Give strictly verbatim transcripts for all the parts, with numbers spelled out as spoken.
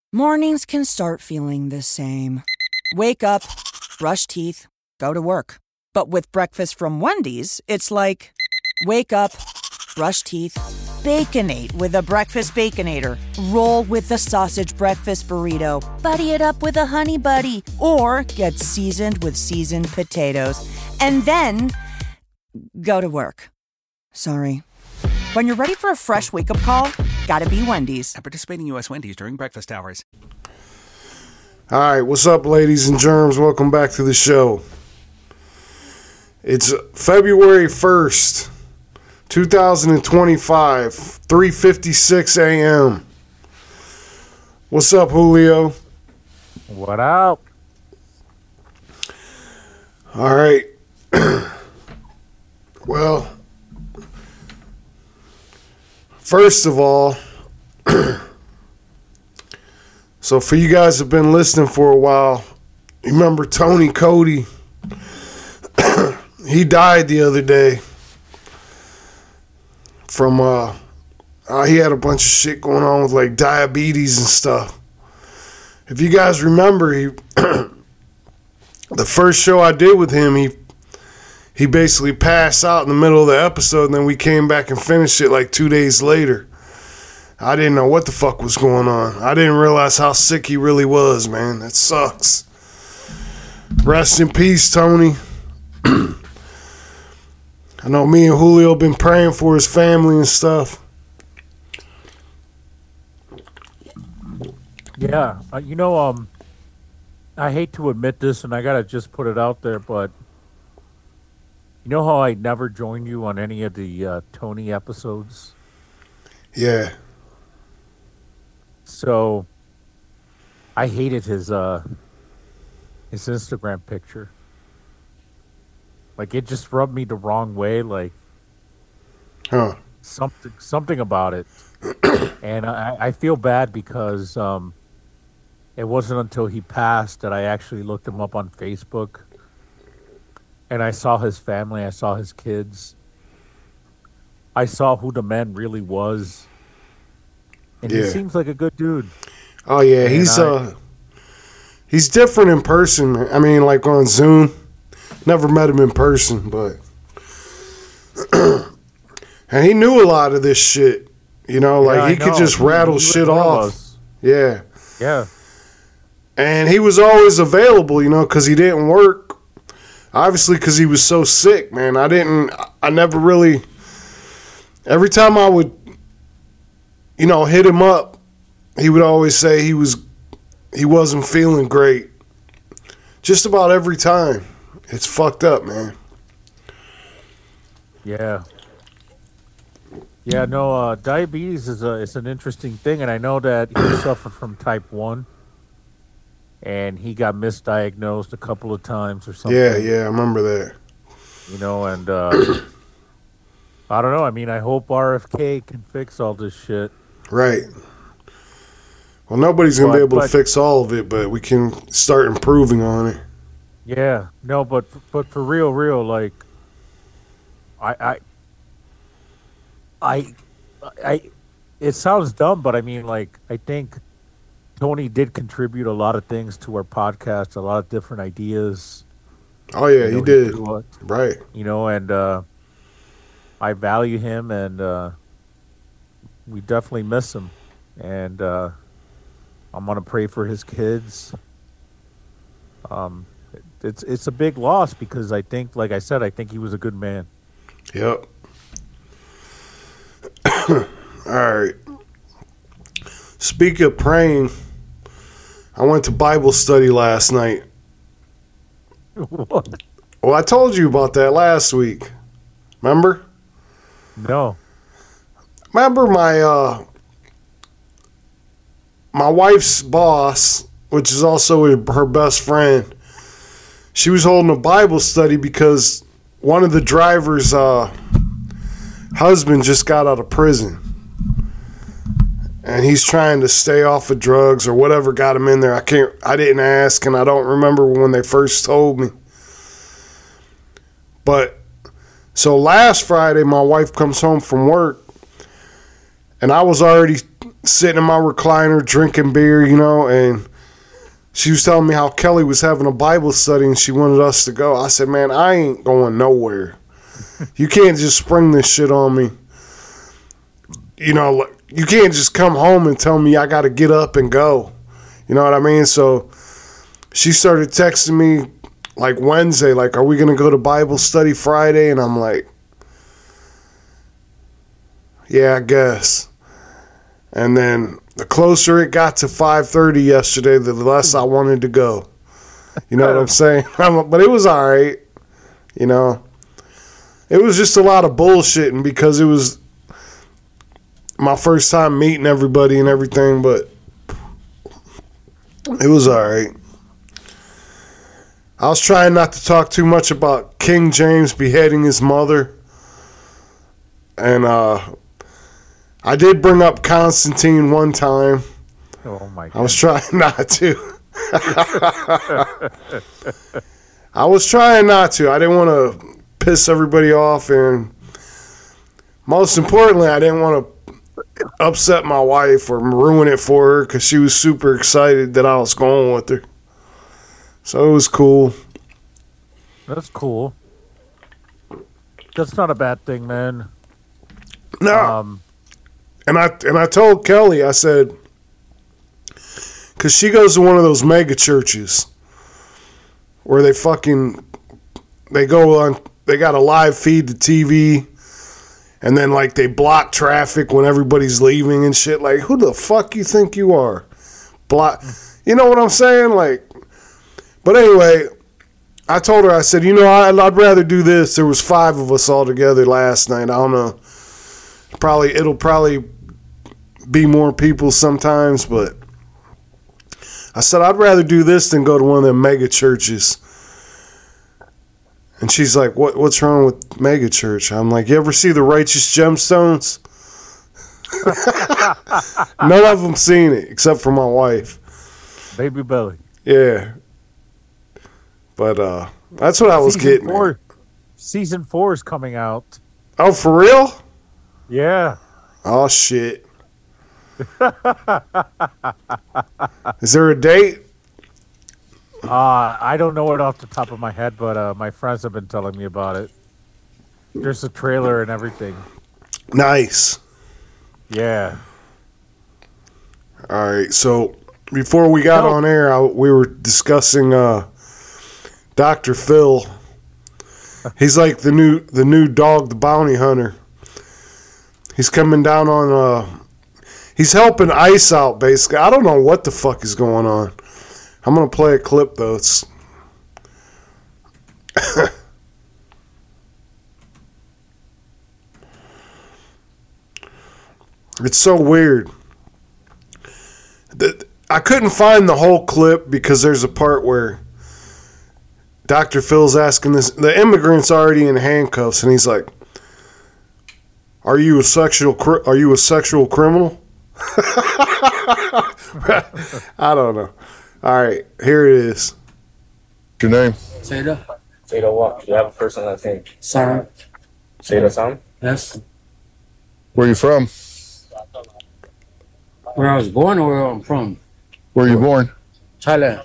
Mornings can start feeling the same. Wake up, brush teeth, go to work. But with breakfast from Wendy's, it's like, wake up, brush teeth, Baconate with a breakfast Baconator. Roll with the sausage breakfast burrito. Buddy it up with a honey buddy. Or get seasoned with seasoned potatoes. And then go to work. Sorry. When you're ready for a fresh wake-up call, gotta be Wendy's. At participating U S Wendy's during breakfast hours. All right, what's up, ladies and germs? Welcome back to the show. It's February first, twenty twenty-five, three fifty-six a.m. What's up, Julio? What up? All right. Well, first of all, so for you guys who have been listening for a while, you remember Tony Cody? He died the other day from, uh, uh, he had a bunch of shit going on with like diabetes and stuff. If you guys remember, he, the first show I did with him, he, he basically passed out in the middle of the episode, and then we came back and finished it like two days later. I didn't know what the fuck was going on. I didn't realize how sick he really was, man. That sucks. Rest in peace, Tony. I know me and Julio been praying for his family and stuff. Yeah, uh, you know, um, I hate to admit this, and I gotta just put it out there, but you know how I never joined you on any of the uh, Tony episodes? Yeah. So I hated his uh, his Instagram picture. Like, it just rubbed me the wrong way. Like, huh. something something about it, and I, I feel bad because um, it wasn't until he passed that I actually looked him up on Facebook, and I saw his family. I saw his kids. I saw who the man really was. And Yeah. he seems like a good dude. Oh yeah, And he's I- uh he's different in person. I mean, like on Zoom. Never met him in person, but and he knew a lot of this shit. You know, like Yeah, I he could know. just He- rattle he was shit one of off. us. Yeah. Yeah. And he was always available, you know, because he didn't work. Obviously, because he was so sick, man. I didn't, I never really, every time I would, you know, hit him up, he would always say he was, he wasn't feeling great. Just about every time. It's fucked up, man. Yeah. Yeah, no, uh, diabetes is a it's an interesting thing, and I know that he suffered from type one, and he got misdiagnosed a couple of times or something. Yeah, yeah, I remember that. You know, and uh, I don't know. I mean, I hope R F K can fix all this shit. Right. Well, nobody's going to be But- able to but- fix all of it, but we can start improving on it. Yeah, no, but but for real, real, like, I, I, I, I, it sounds dumb, but I mean, like, I think Tony did contribute a lot of things to our podcast, a lot of different ideas. Oh, yeah, You he know, did. threw it, Right. you know, and uh, I value him, and uh, we definitely miss him, and uh, I'm gonna pray for his kids. Um. It's it's a big loss because I think, like I said, I think he was a good man. Yep. All right. Speaking of praying, I went to Bible study last night. What? Well, I told you about that last week. Remember? No. Remember my uh, my wife's boss, which is also her best friend. She was holding a Bible study because one of the driver's uh, husband just got out of prison. And he's trying to stay off of drugs or whatever got him in there. I can't I didn't ask, and I don't remember when they first told me. But so last Friday my wife comes home from work, and I was already sitting in my recliner drinking beer, you know, and she was telling me how Kelly was having a Bible study and she wanted us to go. I said, man, I ain't going nowhere. You can't just spring this shit on me. You know, you can't just come home and tell me I got to get up and go. You know what I mean? So she started texting me like Wednesday, like, are we going to go to Bible study Friday? And I'm like, yeah, I guess. And then the closer it got to five thirty yesterday, the less I wanted to go. You know what I'm saying? But it was all right. You know, it was just a lot of bullshitting because it was my first time meeting everybody and everything, but it was all right. I was trying not to talk too much about King James beheading his mother. And uh, I did bring up Constantine one time. Oh, my God. I was trying not to. I was trying not to. I didn't want to piss everybody off. And most importantly, I didn't want to upset my wife or ruin it for her because she was super excited that I was going with her. So it was cool. That's cool. That's not a bad thing, man. No. Um, and I and I told Kelly, I said, because she goes to one of those mega churches where they fucking, they go on, they got a live feed to T V. And then, like, they block traffic when everybody's leaving and shit. Like, who the fuck you think you are? Block. You know what I'm saying? Like, but anyway, I told her, I said, you know, I'd, I'd rather do this. There was five of us all together last night. I don't know. Probably, it'll probably be more people sometimes, but I said, I'd rather do this than go to one of them mega churches. And she's like, "What? What's wrong with mega church?" I'm like, "You ever see the Righteous Gemstones?" None of them seen it except for my wife. Baby Belly. Yeah, but uh, that's what I was Season getting. Four, at. season four is coming out. Oh, for real? Yeah. Oh shit. Is there a date? Uh, I don't know it off the top of my head, but uh, my friends have been telling me about it. There's a trailer and everything. Nice. Yeah. All right. So before we got No. on air, I, we were discussing uh, Doctor Phil. He's like the new the new dog, the bounty hunter. He's coming down on. Uh, he's helping ICE out, basically. I don't know what the fuck is going on. I'm going to play a clip, though. It's it's so weird. The, I couldn't find the whole clip because there's a part where Doctor Phil's asking this. The immigrant's already in handcuffs, and he's like, "Are you a sexual? Cri- are you a sexual criminal?" I don't know. All right, here it is. Your name? Seda. Seda what? You have a first and last name. Sam. Seda Sam? Yes. Where you from? Where I was born or where I'm from? Where you born? Thailand.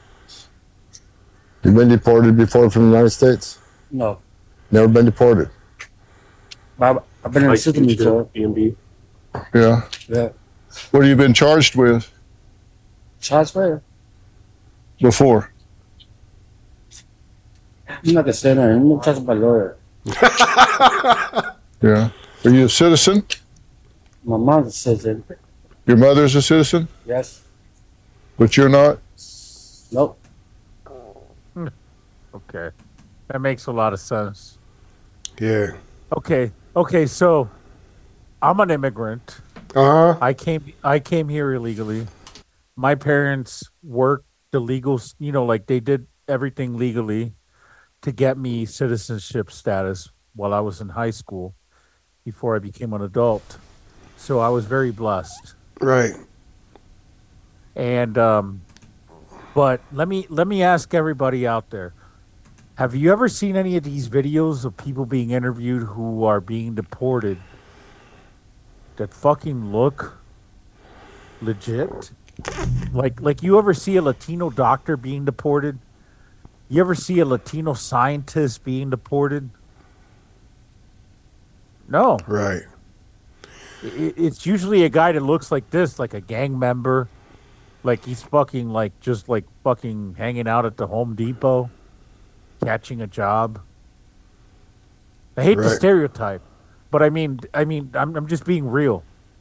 You been deported before from the United States? No. Never been deported? But I've been in the system before. B and B. Yeah. Yeah. What have you been charged with Charge for before? I'm not gonna say that. I'm gonna talk to my lawyer. Yeah. Are you a citizen? My mom says it. Your mother's a citizen, Yes. but you're not? Nope. Okay. That makes a lot of sense. Yeah. Okay. Okay, so I'm an immigrant. Uh huh. I came I came here illegally. My parents worked the legal, you know, like they did everything legally to get me citizenship status while I was in high school before I became an adult. So I was very blessed. Right. And um but let me let me ask everybody out there. Have you ever seen any of these videos of people being interviewed who are being deported that fucking look legit. Like, like you ever see a Latino doctor being deported? You ever see a Latino scientist being deported? No. Right. I- It's usually a guy that looks like this, like a gang member. Like he's fucking, like, just like fucking hanging out at the Home Depot, catching a job. I hate the Right. stereotype, but I mean, I mean, I'm I'm just being real.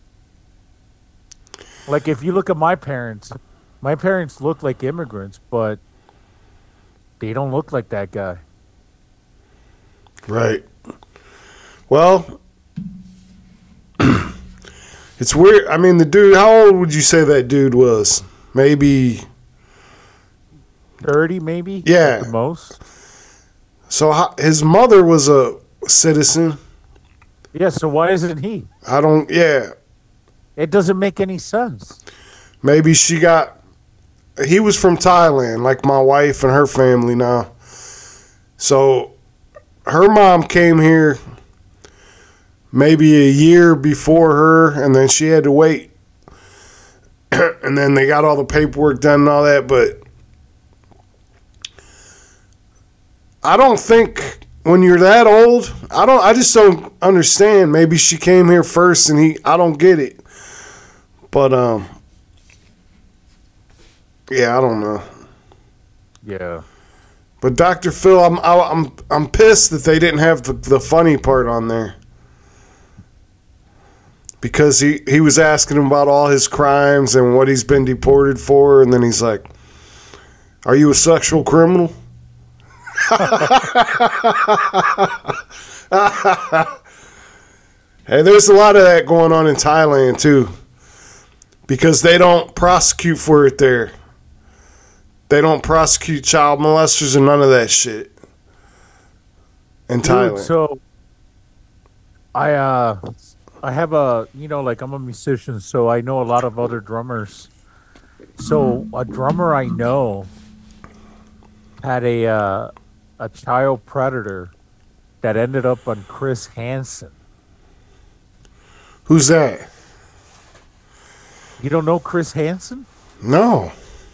Like if you look at my parents, my parents look like immigrants, but they don't look like that guy. Right. Well, it's weird. I mean, the dude, how old would you say that dude was? Maybe. thirty maybe? Yeah. At the most. So how, his mother was a citizen. Yeah, so why isn't he? I don't, yeah. It doesn't make any sense. Maybe she got, he was from Thailand, like my wife and her family now. So her mom came here maybe a year before her, and then she had to wait. And then they got all the paperwork done and all that, but I don't think when you're that old, I don't I just don't understand. Maybe she came here first and he I don't get it. But um yeah, I don't know. Yeah. But Doctor Phil, I'm I, I'm I'm pissed that they didn't have the, the funny part on there. Because he, he was asking him about all his crimes and what he's been deported for, and then he's like, "Are you a sexual criminal?" Hey, there's a lot of that going on in Thailand too, because they don't prosecute for it there. They don't prosecute child molesters and none of that shit in Dude, Thailand. so I uh I have a, you know, like I'm a musician, so I know a lot of other drummers. So a drummer I know had a uh, a child predator that ended up on Chris Hansen. Who's that? You don't know Chris Hansen? No.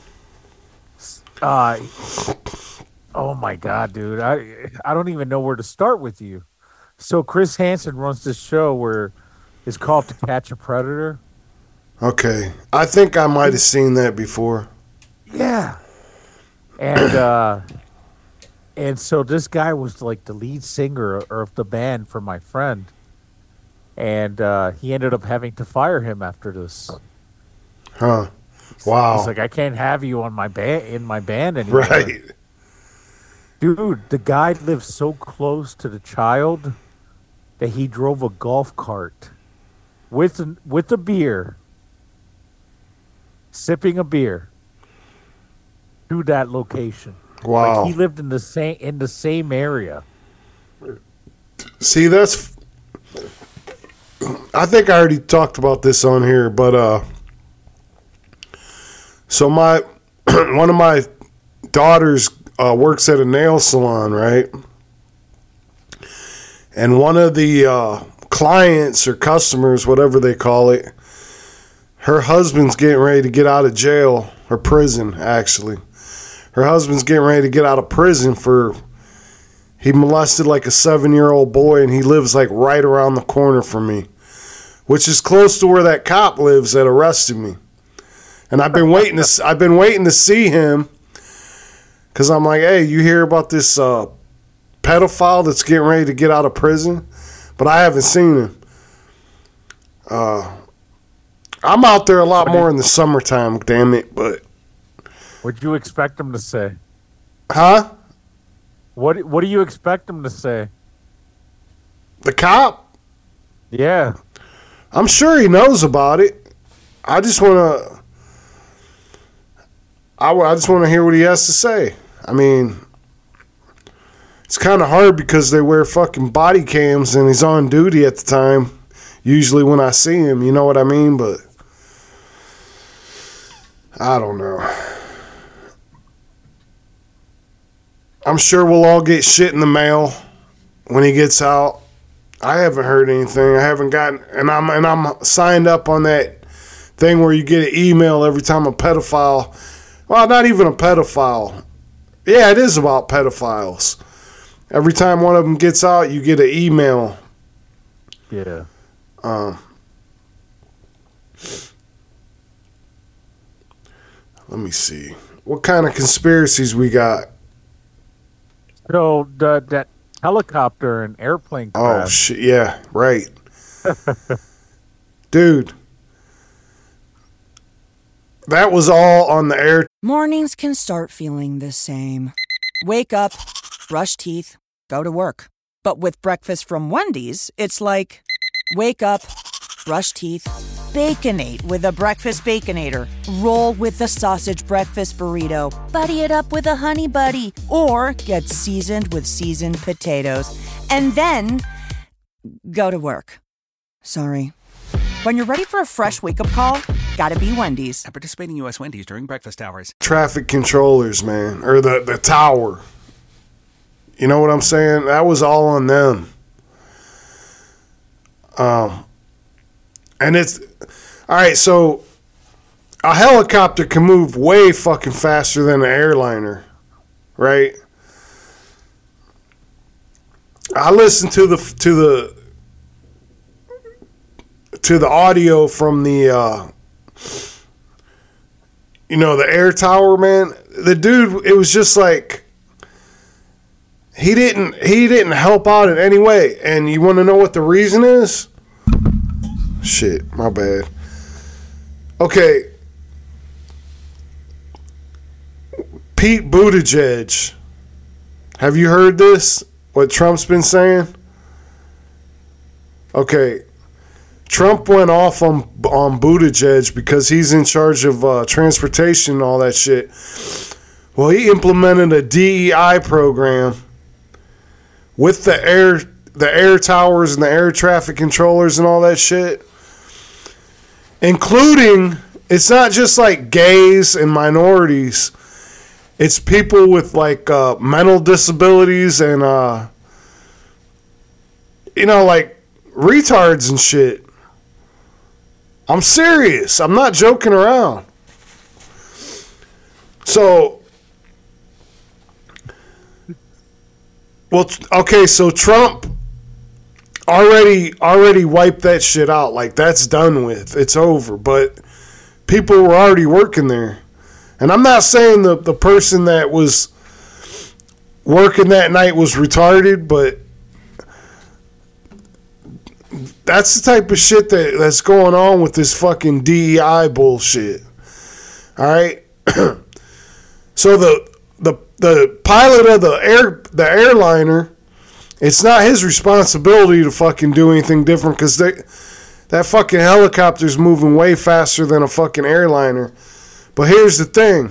Uh, oh my God, dude. I I don't even know where to start with you. So Chris Hansen runs this show where it's called To Catch a Predator. Okay. I think I might have seen that before. Yeah. And uh and so this guy was like the lead singer of the band for my friend. And uh he ended up having to fire him after this. Huh. Wow. He's like, I can't have you on my band in my band anymore. Right. Dude, the guy lived so close to the child that he drove a golf cart with an, with a beer, sipping a beer to that location. Wow. Like he lived in the same in the same area. See, that's. I think I already talked about this on here, but uh. So my one of my daughters uh, works at a nail salon, right? And one of the uh, clients or customers, whatever they call it, her husband's getting ready to get out of jail or prison. Actually, her husband's getting ready to get out of prison for he molested like a seven-year-old boy, and he lives like right around the corner from me, which is close to where that cop lives that arrested me. And I've been waiting to I've been waiting to see him because I'm like, hey, you hear about this uh, pedophile that's getting ready to get out of prison? But I haven't seen him. Uh, I'm out there a lot more in the summertime, damn it. But What'd you expect him to say? huh? What What do you expect him to say? The cop? Yeah. I'm sure he knows about it. I just want to. I, I just want to hear what he has to say. I mean, it's kind of hard because they wear fucking body cams and he's on duty at the time. Usually when I see him, you know what I mean? But I don't know. I'm sure we'll all get shit in the mail when he gets out. I haven't heard anything. I haven't gotten, and I'm and I'm signed up on that thing where you get an email every time a pedophile, well, not even a pedophile. Yeah, it is about pedophiles. Every time one of them gets out, you get an email. Yeah. Um, let me see. What kind of conspiracies we got? So the, that helicopter and airplane Oh, crash. shit. Yeah, right. Dude. That was all on the air. Mornings can start feeling the same. Wake up, brush teeth, go to work. But with breakfast from Wendy's, it's like, wake up, brush teeth, Baconate with a breakfast Baconator. Roll with the sausage breakfast burrito. Buddy it up with a honey buddy. Or get seasoned with seasoned potatoes. And then go to work. Sorry. When you're ready for a fresh wake-up call, gotta be Wendy's. At participating U S Wendy's during breakfast hours. Traffic controllers, man, or the, the tower. You know what I'm saying? That was all on them. Um, and it's all right. So a helicopter can move way fucking faster than an airliner, right? I listened to the to the to the audio from the uh, you know, the air tower, man. The dude, it was just like he didn't he didn't help out in any way. And you want to know what the reason is? Shit, my bad. Okay. Pete Buttigieg. Have you heard this? What Trump's been saying? Okay. Trump went off on on Buttigieg because he's in charge of uh, transportation and all that shit. Well, he implemented a D E I program with the air the air towers and the air traffic controllers and all that shit, including, it's not just like gays and minorities. It's people with like uh, mental disabilities and uh, you know, like retards and shit. I'm serious. I'm not joking around. So, well, okay, so Trump already already wiped that shit out. Like, that's done with. It's over. But people were already working there. And I'm not saying the, the person that was working that night was retarded, but that's the type of shit that, that's going on with this fucking D E I bullshit. All right? So the the the pilot of the air the airliner, it's not his responsibility to fucking do anything different, because that fucking helicopter's moving way faster than a fucking airliner. But here's the thing.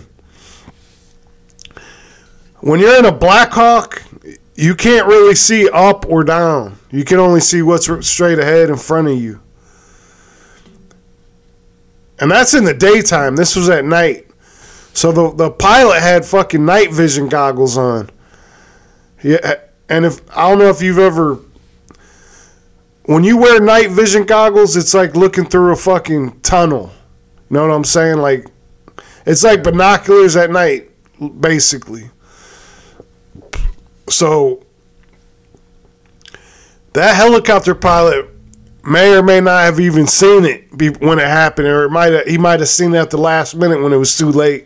When you're in a Black Hawk, you can't really see up or down. You can only see what's straight ahead in front of you. And that's in the daytime. This was at night. So the the pilot had fucking night vision goggles on. Yeah, and if I don't know if you've ever, when you wear night vision goggles, it's like looking through a fucking tunnel. You know what I'm saying? Like, it's like binoculars at night, basically. So that helicopter pilot may or may not have even seen it be, when it happened, or it might have, he might have seen it at the last minute when it was too late.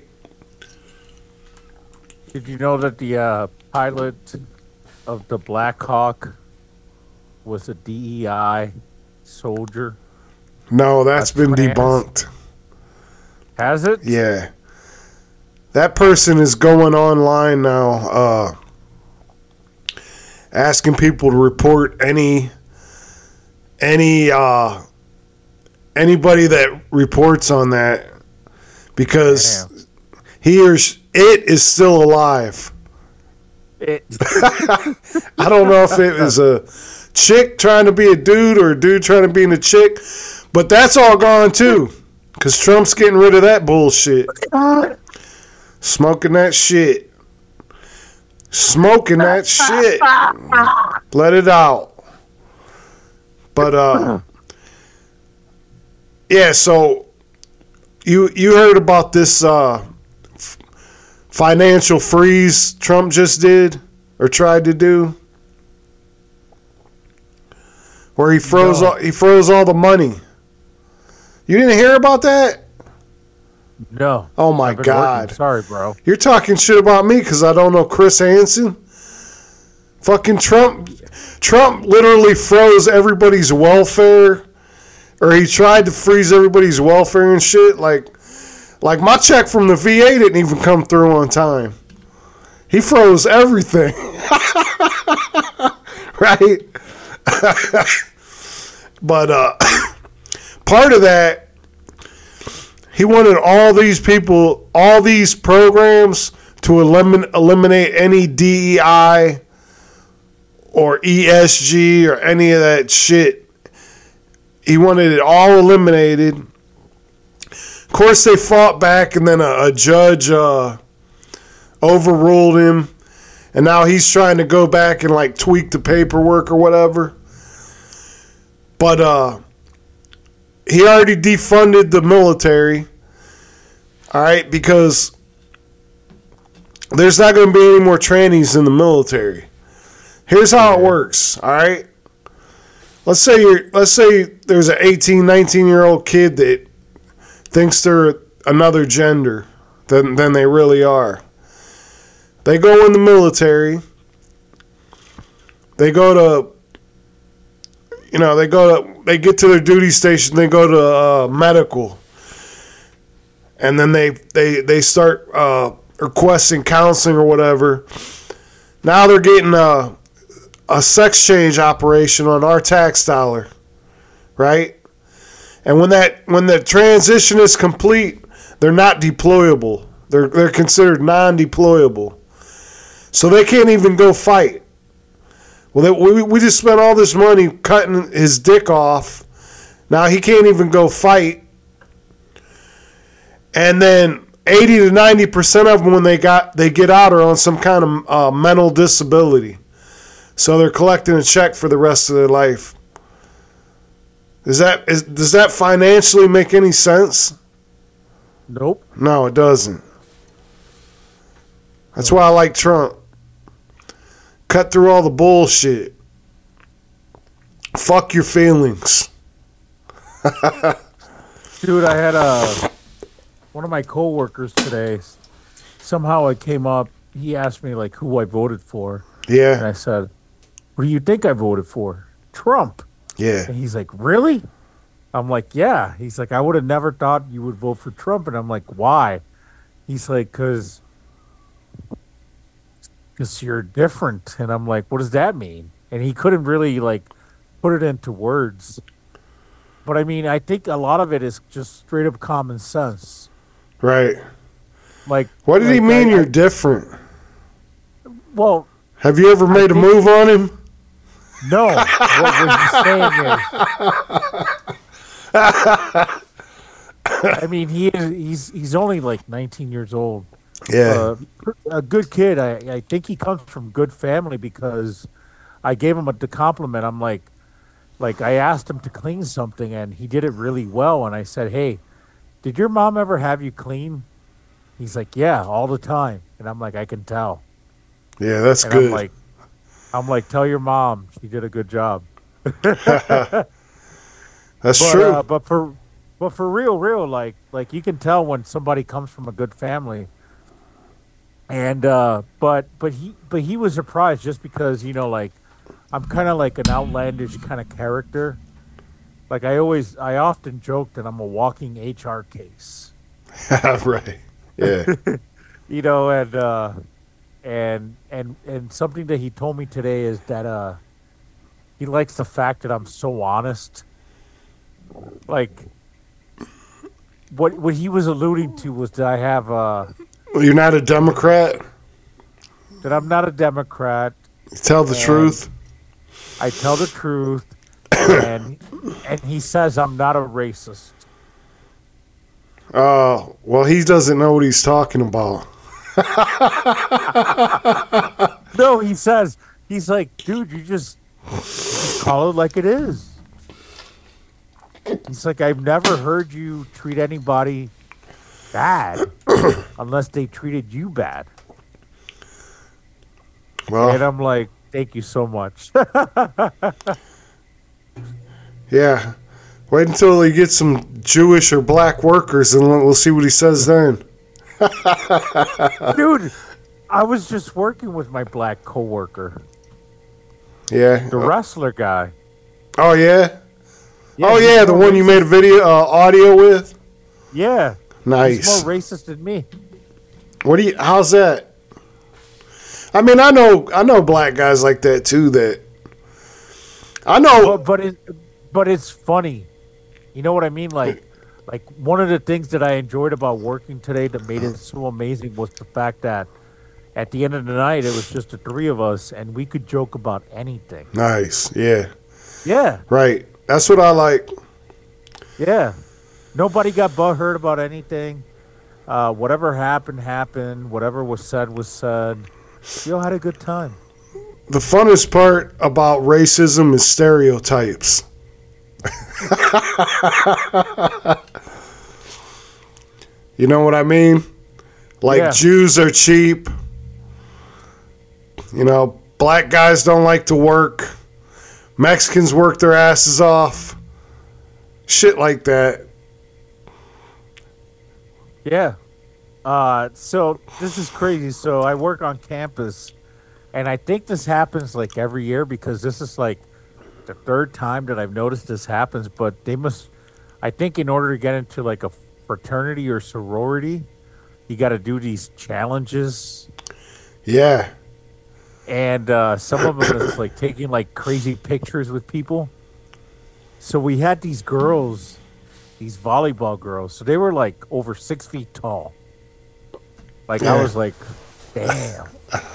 Did you know that the uh, pilot of the Black Hawk was a D E I soldier? No, that's been trans. debunked. Has it? Yeah. That person is going online now, uh, asking people to report any any uh, anybody that reports on that, because Damn. he or she, it is still alive. It. I don't know if it is a chick trying to be a dude or a dude trying to be a chick, but that's all gone too, because Trump's getting rid of that bullshit. Smoking that shit. Smoking that shit. Let it out. But, uh, yeah, so you you heard about this uh, f- financial freeze Trump just did or tried to do, where he froze No. all, he froze all the money. You didn't hear about that? No. Oh my I've been God! working. Sorry, bro. You're talking shit about me because I don't know Chris Hansen. Fucking Trump, Trump literally froze everybody's welfare, or he tried to freeze everybody's welfare and shit. Like, like my check from the V A didn't even come through on time. He froze everything, right? But uh, part of that, he wanted all these people, all these programs to eliminate eliminate any D E I or E S G or any of that shit. He wanted it all eliminated. Of course, they fought back, and then a, a judge uh, overruled him, and now he's trying to go back and like tweak the paperwork or whatever. But uh, he already defunded the military, all right, because there's not going to be any more trannies in the military. Here's how it works, all right? Let's say you're let's say there's an eighteen, nineteen-year-old kid that thinks they're another gender than than they really are. They go in the military. They go to you know, they go to they get to their duty station, they go to uh, medical. And then they they they start uh, requesting counseling or whatever. Now they're getting a a sex change operation on our tax dollar, right? And when that when the transition is complete, they're not deployable. They're they're considered non-deployable, so they can't even go fight. Well, they, we we just spent all this money cutting his dick off. Now he can't even go fight. And then eighty to ninety percent of them, when they got they get out, are on some kind of uh, mental disability. So they're collecting a check for the rest of their life. Is that is does that financially make any sense? Nope. No, it doesn't. That's why I like Trump. Cut through all the bullshit. Fuck your feelings. Dude, I had a one of my coworkers today. Somehow it came up. He asked me like who I voted for, and Yeah, I said, "What do you think I voted for? Trump." yeah. And he's like, "Really?" I'm like, "Yeah." He's like, "I would have never thought you would vote for Trump," and I'm like, "Why?" He's like, "Cause, cause you're different," and I'm like, "What does that mean?" And he couldn't really like put it into words. But I mean, I think a lot of it is just straight up common sense. Right. Like, What did he like, mean I- you're I- different? Well, Have you ever made a think- move on him? no. What was he saying is, I mean, he is he's he's only like nineteen years old. Yeah. Uh, a good kid. I, I think he comes from good family because I gave him a the compliment. I'm like, like I asked him to clean something and he did it really well. And I said, "Hey, did your mom ever have you clean?" He's like, "Yeah, all the time." And I'm like, "I can tell." Yeah, that's And good. I'm like, I'm like, "Tell your mom she did a good job." that's But, true. Uh, but for but for real, real, like like you can tell when somebody comes from a good family. And uh, but but he but he was surprised just because, you know, like I'm kind of like an outlandish kind of character. Like I always I often joke that I'm a walking H R case. Right. Yeah. You know, and uh, and and and something that he told me today is that uh, he likes the fact that I'm so honest. Like what what he was alluding to was that I have uh, You're not a Democrat? that I'm not a Democrat. You tell the And- truth? I tell the truth, and and he says I'm not a racist. Oh, well, he doesn't know what he's talking about. No, he says he's like, dude, you just, just call it like it is. He's like, I've never heard you treat anybody bad unless they treated you bad. Well, And I'm like, thank you so much. yeah. Wait until he gets some Jewish or black workers, and we'll see what he says then. Dude, I was just working with my black coworker, Yeah. the wrestler guy. Oh yeah. oh he's yeah, the more one you racist- made a video uh, audio with. Yeah. He's Nice. more racist than me. What do you? How's that? I mean, I know, I know black guys like that too. That I know. But, but it, but it's funny. You know what I mean? Like, like one of the things that I enjoyed about working today that made it so amazing was the fact that at the end of the night it was just the three of us and we could joke about anything. Nice. Yeah. Yeah, Right. That's what I like. yeah. Nobody got butthurt about anything. Uh, whatever happened happened. Whatever was said was said. We all had a good time. The funnest part about racism is stereotypes. You know what I mean? Like Yeah. Jews are cheap. You know, black guys don't like to work. Mexicans work their asses off. Shit like that. Yeah. Uh, so this is crazy. So I work on campus, and I think this happens like every year because this is like the third time that I've noticed this happens. But they must, I think, in order to get into like a fraternity or sorority, you got to do these challenges, Yeah. and uh, some of them is like taking like crazy pictures with people. So we had these girls, these volleyball girls. So they were like over six feet tall. Like I Yeah. was like, damn.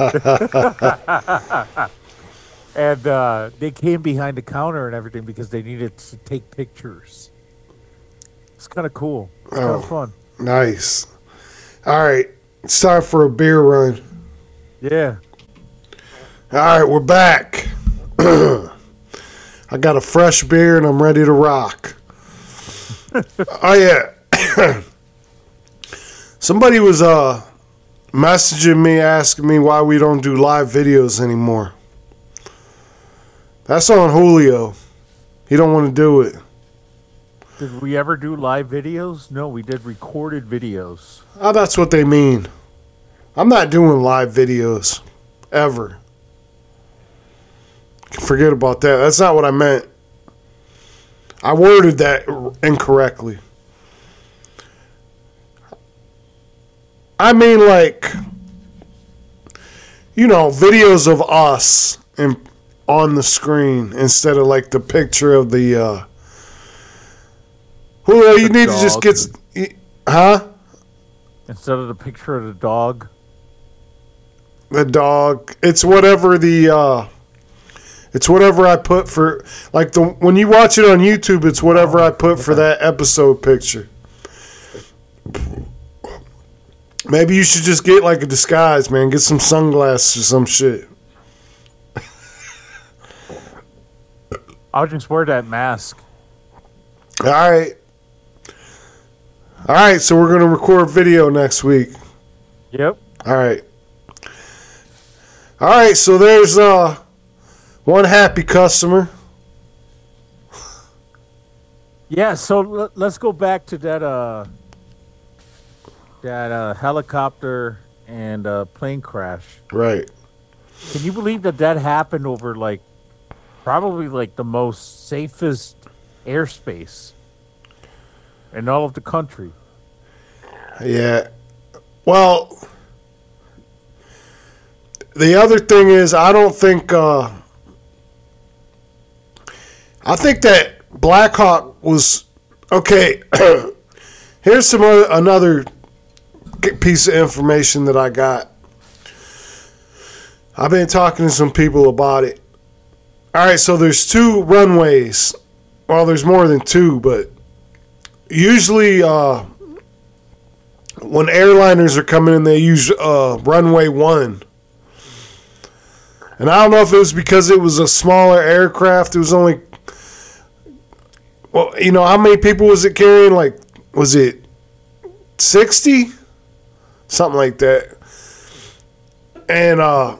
And uh, they came behind the counter and everything because they needed to take pictures. It's kind of cool. It's kind Oh. of fun. Nice. All right. It's time for a beer run. Yeah. All right, we're back. I got a fresh beer and I'm ready to rock. Oh yeah. Somebody was uh messaging me asking me why we don't do live videos anymore. That's on Julio. He don't want to do it. Did we ever do live videos? No, we did recorded videos. Oh, that's what they mean. I'm not doing live videos ever. Forget about that. That's not what I meant. I worded that incorrectly. I mean, like, you know, videos of us in, on the screen instead of like the picture of the. Uh, Julio, you The need to just dog. get. s- y- Huh? Instead of the picture of the dog. The dog. It's whatever the. Uh, it's whatever I put for. Like, the when you watch it on YouTube, it's whatever I put for that episode picture. Maybe you should just get like a disguise, man. Get some sunglasses or some shit. I'll just wear that mask. All right. All right, so we're going to record video next week. Yep. All right. All right, so there's uh one happy customer. Yeah, so l- let's go back to that uh that uh helicopter and uh plane crash. Right. Can you believe that that happened over like probably like the most safest airspace in all of the country? Yeah. Well, the other thing is, I don't think. Uh, I think that Black Hawk was okay. Here's some other, another piece of information that I got. I've been talking to some people about it. All right, so there's two runways. Well, there's more than two, but usually uh, when airliners are coming in, they use uh, runway one. And I don't know if it was because it was a smaller aircraft. It was only, well, you know, how many people was it carrying? Like, was it sixty, something like that. And uh,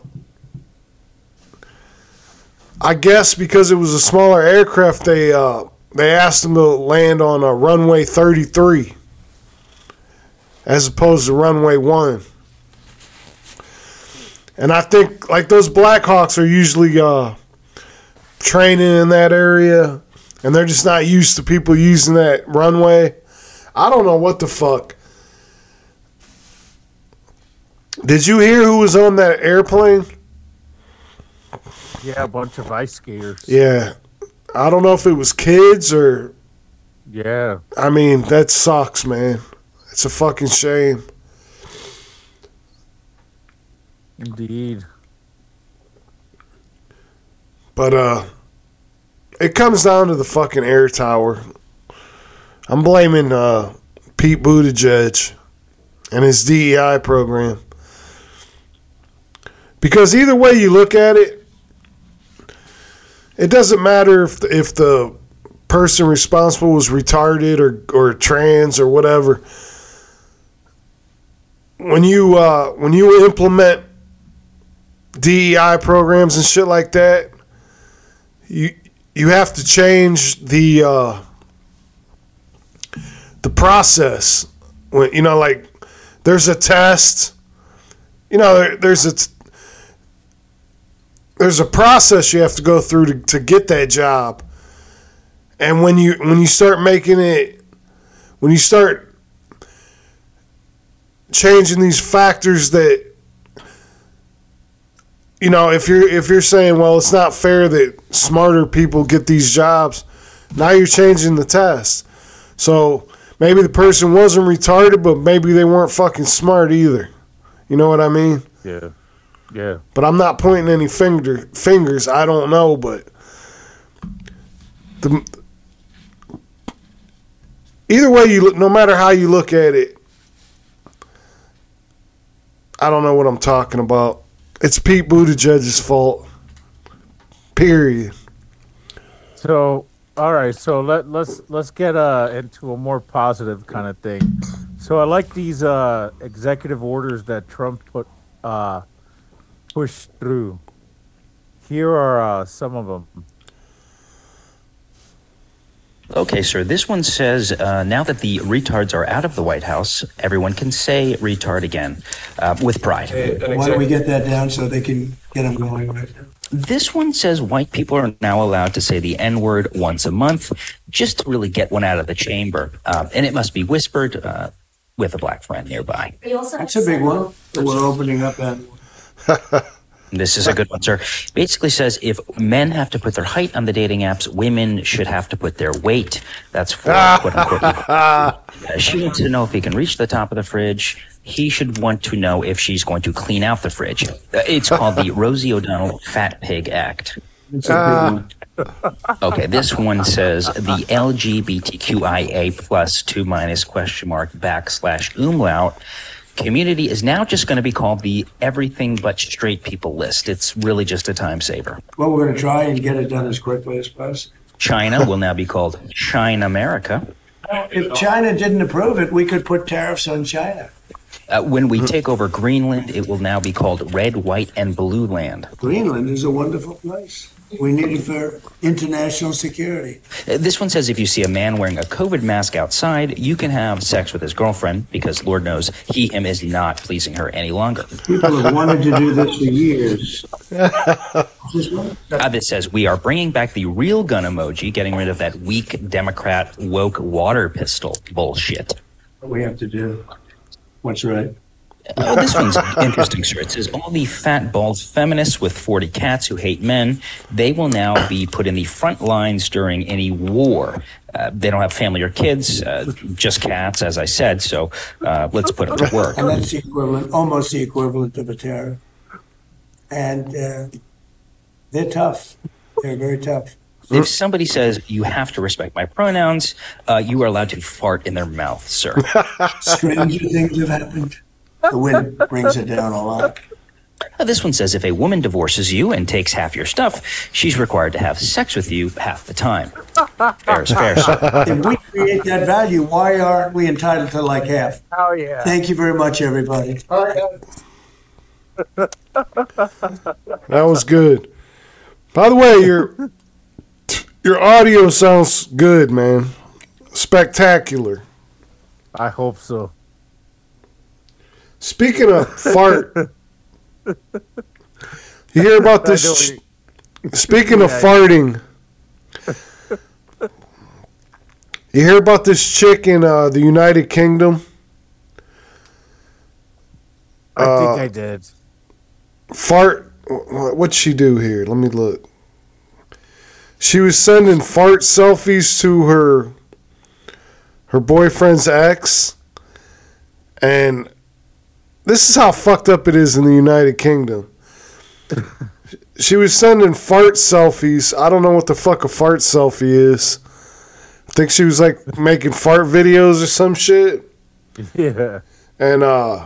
I guess because it was a smaller aircraft, they uh, they asked them to land on a runway thirty-three as opposed to runway one. And I think like those Blackhawks are usually uh, training in that area, and they're just not used to people using that runway. I don't know what the fuck. Did you hear who was on that airplane? Yeah, a bunch of ice skaters. Yeah. I don't know if it was kids or... Yeah. I mean, that sucks, man. It's a fucking shame. Indeed. But, uh... it comes down to the fucking air tower. I'm blaming, uh... Pete Buttigieg and his D E I program. Because either way you look at it, it doesn't matter if the, if the person responsible was retarded or, or trans or whatever. When you uh, when you implement D E I programs and shit like that, you you have to change the uh, the process. When you know, like there's a test. You know, there, there's a t- There's a process you have to go through to, to get that job. And when you when you start making it, when you start changing these factors that, you know, if you're if you're saying, well, it's not fair that smarter people get these jobs, now you're changing the test. So maybe the person wasn't retarded, but maybe they weren't fucking smart either. You know what I mean? Yeah. Yeah. But I'm not pointing any finger fingers. I don't know, but the either way you look, no matter how you look at it, I don't know what I'm talking about. It's Pete Buttigieg's fault. Period. So, all right. So let let's let's get uh into a more positive kind of thing. So I like these uh executive orders that Trump put uh. pushed through. Here are uh, some of them. Okay, sir. This one says, uh, now that the retards are out of the White House, everyone can say retard again uh, with pride. Why don't we get that down so they can get them going right now? This one says white people are now allowed to say the N-word once a month, just to really get one out of the chamber. Uh, and it must be whispered uh, with a black friend nearby. That's a big one. We're opening up that. This is a good one, sir. Basically says if men have to put their height on the dating apps, women should have to put their weight. That's for quote unquote. Uh, she wants to know if he can reach the top of the fridge. He should want to know if she's going to clean out the fridge. Uh, it's called the Rosie O'Donnell Fat Pig Act. It's a big one. Okay, this one says the L G B T Q I A plus two minus question mark backslash umlaut community is now just going to be called the everything but straight people list. It's really just a time saver. Well, we're going to try and get it done as quickly as possible. China will now be called China America. If China didn't approve it, we could put tariffs on China. Uh, when we take over Greenland, it will now be called Red, White, and Blue Land. Greenland is a wonderful place. We need it for international security. Uh, this one says if you see a man wearing a COVID mask outside, you can have sex with his girlfriend because Lord knows he him is not pleasing her any longer. People have wanted to do this for years. Uh, this says we are bringing back the real gun emoji, getting rid of that weak Democrat woke water pistol bullshit. What we have to do. What's right? Oh, this one's interesting, sir. It says all the fat, bald feminists with forty cats who hate men, they will now be put in the front lines during any war. Uh, they don't have family or kids, uh, just cats, as I said, so uh, let's put them to work. And that's the equivalent, almost the equivalent of a tariff. And uh, they're tough. They're very tough. If somebody says, you have to respect my pronouns, uh, you are allowed to fart in their mouth, sir. Stranger things have happened. The wind brings it down a lot. Uh, this one says if a woman divorces you and takes half your stuff, she's required to have sex with you half the time. Fair is fair. If we create that value, why aren't we entitled to like half? Oh, yeah. Thank you very much, everybody. That was good. By the way, your your audio sounds good, man. Spectacular. I hope so. Speaking of fart, you hear about this? Speaking of farting, you hear about this chick in uh, the United Kingdom? I Uh, think I did. Fart. What'd she do here? Let me look. She was sending fart selfies to her her boyfriend's ex, and this is how fucked up it is in the United Kingdom. She was sending fart selfies. I don't know what the fuck a fart selfie is. I think she was like making fart videos or some shit. Yeah. And uh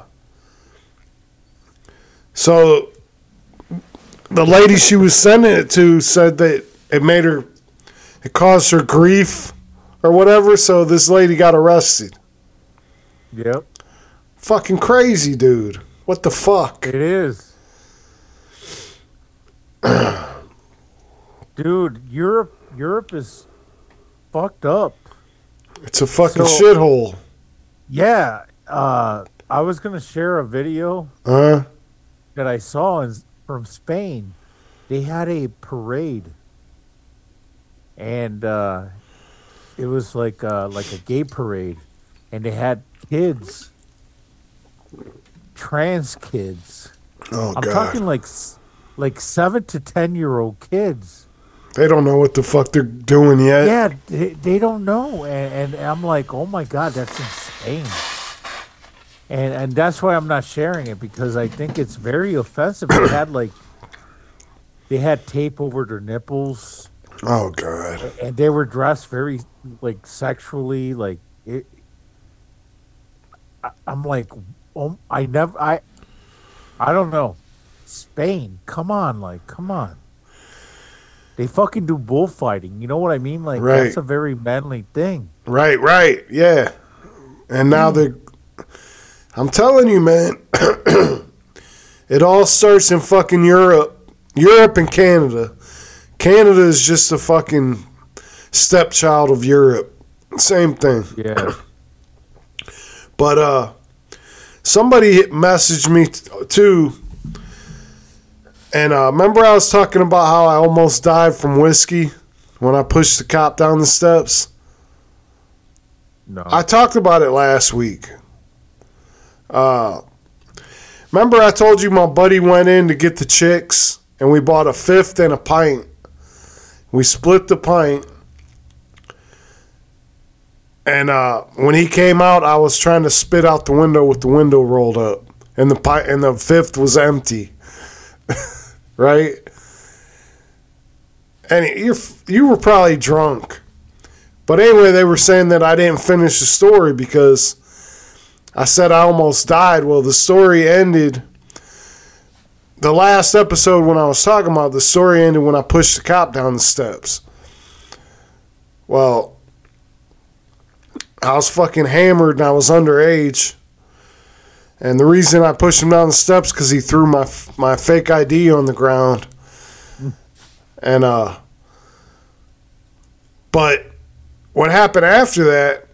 so the lady she was sending it to said that it made her, it caused her grief or whatever, so this lady got arrested. Yep. Fucking crazy, dude. What the fuck? It is. Dude, Europe Europe is fucked up. It's a fucking So- shithole. Yeah. Uh, I was going to share a video Huh? that I saw in, from Spain. They had a parade. And uh, it was like uh, like a gay parade. And they had kids, trans kids. Oh, I'm God. talking like s- like seven to ten year old kids. They don't know what the fuck they're doing yet. Yeah, they, they don't know, and, and I'm like, oh my god, that's insane. And and that's why I'm not sharing it, because I think it's very offensive. They had like they had tape over their nipples, Oh, God. and they were dressed very like sexually. Like it, I, I'm like, oh, I never, I, I don't know. Spain, come on, like, come on. They fucking do bullfighting. You know what I mean? Like, Right. that's a very manly thing. Right, right. Yeah. And now they're. I'm telling you, man. It all starts in fucking Europe. Europe and Canada. Canada is just a fucking stepchild of Europe. Same thing. Yeah. But uh, somebody hit- messaged me t- too. And uh, remember I was talking about how I almost died from whiskey when I pushed the cop down the steps? No. I talked about it last week. Uh, remember I told you my buddy went in to get the chicks and we bought a fifth and a pint. We split the pint. And uh, when he came out, I was trying to spit out the window with the window rolled up. And the pint and the fifth was empty. Right? And you you were probably drunk. But anyway, they were saying that I didn't finish the story because I said I almost died. Well, the story ended. The last episode when I was talking about, the story ended when I pushed the cop down the steps. Well, I was fucking hammered and I was underage. And the reason I pushed him down the steps because he threw my my fake I D on the ground. And, uh, but what happened after that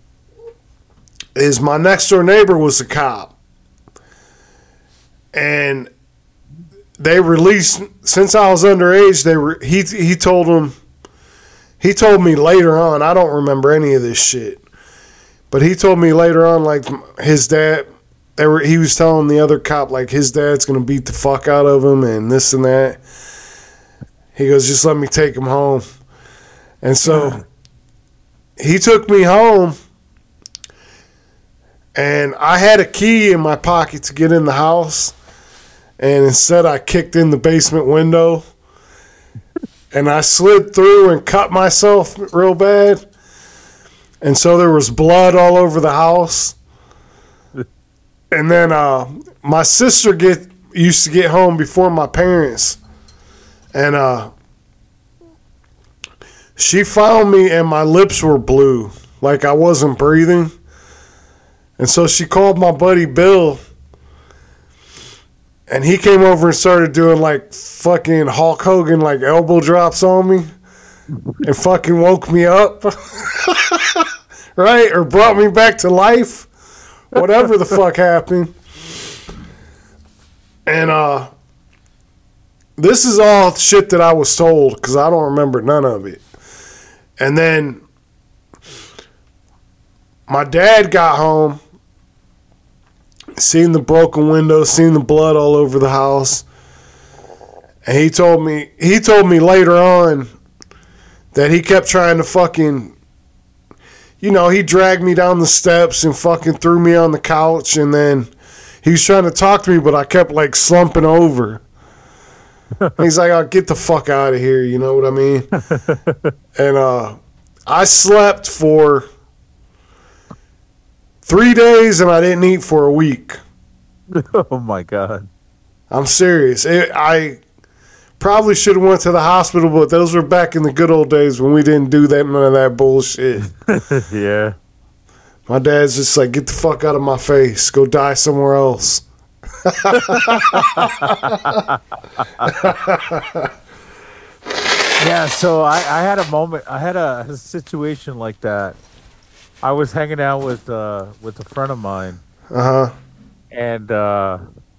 is my next door neighbor was a cop. And they released, since I was underage, they were, he, he told him, he told me later on, I don't remember any of this shit, but he told me later on, like, his dad, they were, he was telling the other cop, like, his dad's going to beat the fuck out of him and this and that. He goes, just let me take him home. And so he took me home, and I had a key in my pocket to get in the house, and instead I kicked in the basement window, and I slid through and cut myself real bad. And so there was blood all over the house. And then uh, my sister get used to get home before my parents, and uh, she found me and my lips were blue, like I wasn't breathing. And so she called my buddy Bill, and he came over and started doing like fucking Hulk Hogan, like elbow drops on me, and fucking woke me up, right? Or brought me back to life, whatever the fuck happened. And uh, this is all shit that I was told because I don't remember none of it. And then my dad got home, seen the broken window, seen the blood all over the house. And he told me, he told me later on that he kept trying to fucking, you know, he dragged me down the steps and fucking threw me on the couch. And then he was trying to talk to me, but I kept like slumping over. He's like, "Oh, get the fuck out of here." You know what I mean? And uh, I slept for three days and I didn't eat for a week. Oh my God. I'm serious. It, I probably should have went to the hospital, but those were back in the good old days when we didn't do that, none of that bullshit. Yeah. My dad's just like, "Get the fuck out of my face. Go die somewhere else." Yeah, so I, I had a moment, I had a, a situation like that. I was hanging out with uh, with a friend of mine, Uh huh. and uh,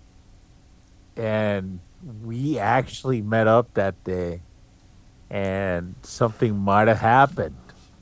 and we actually met up that day, and something might have happened.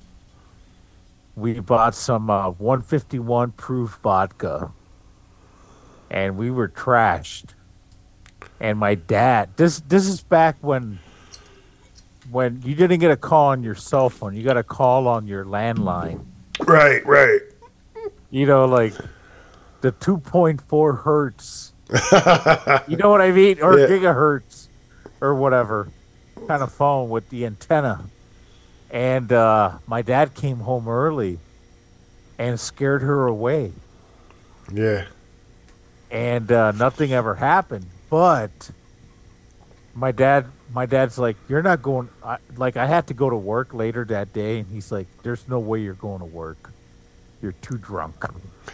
We bought some uh, one fifty-one proof vodka, and we were trashed. And my dad, this this is back when when you didn't get a call on your cell phone, you got a call on your landline. Right, right. You know, like the two point four hertz. You know what I mean? Or Yeah. gigahertz or whatever kind of phone with the antenna. And uh, my dad came home early and scared her away. Yeah. And uh, nothing ever happened. But my dad, my dad's like, "You're not going." I, like I had to go to work later that day, and he's like, "There's no way you're going to work. You're too drunk."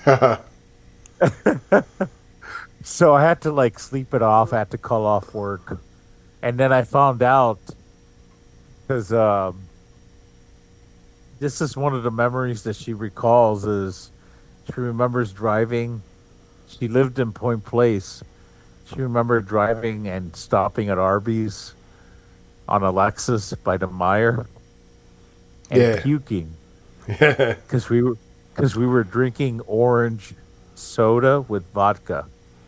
So I had to like sleep it off. I had to call off work, and then I found out because um, this is one of the memories that she recalls. Is she remembers driving? She lived in Point Place. She remembered driving and stopping at Arby's on a Lexus by the Meyer and Yeah. puking Yeah. because we were because we were drinking orange soda with vodka.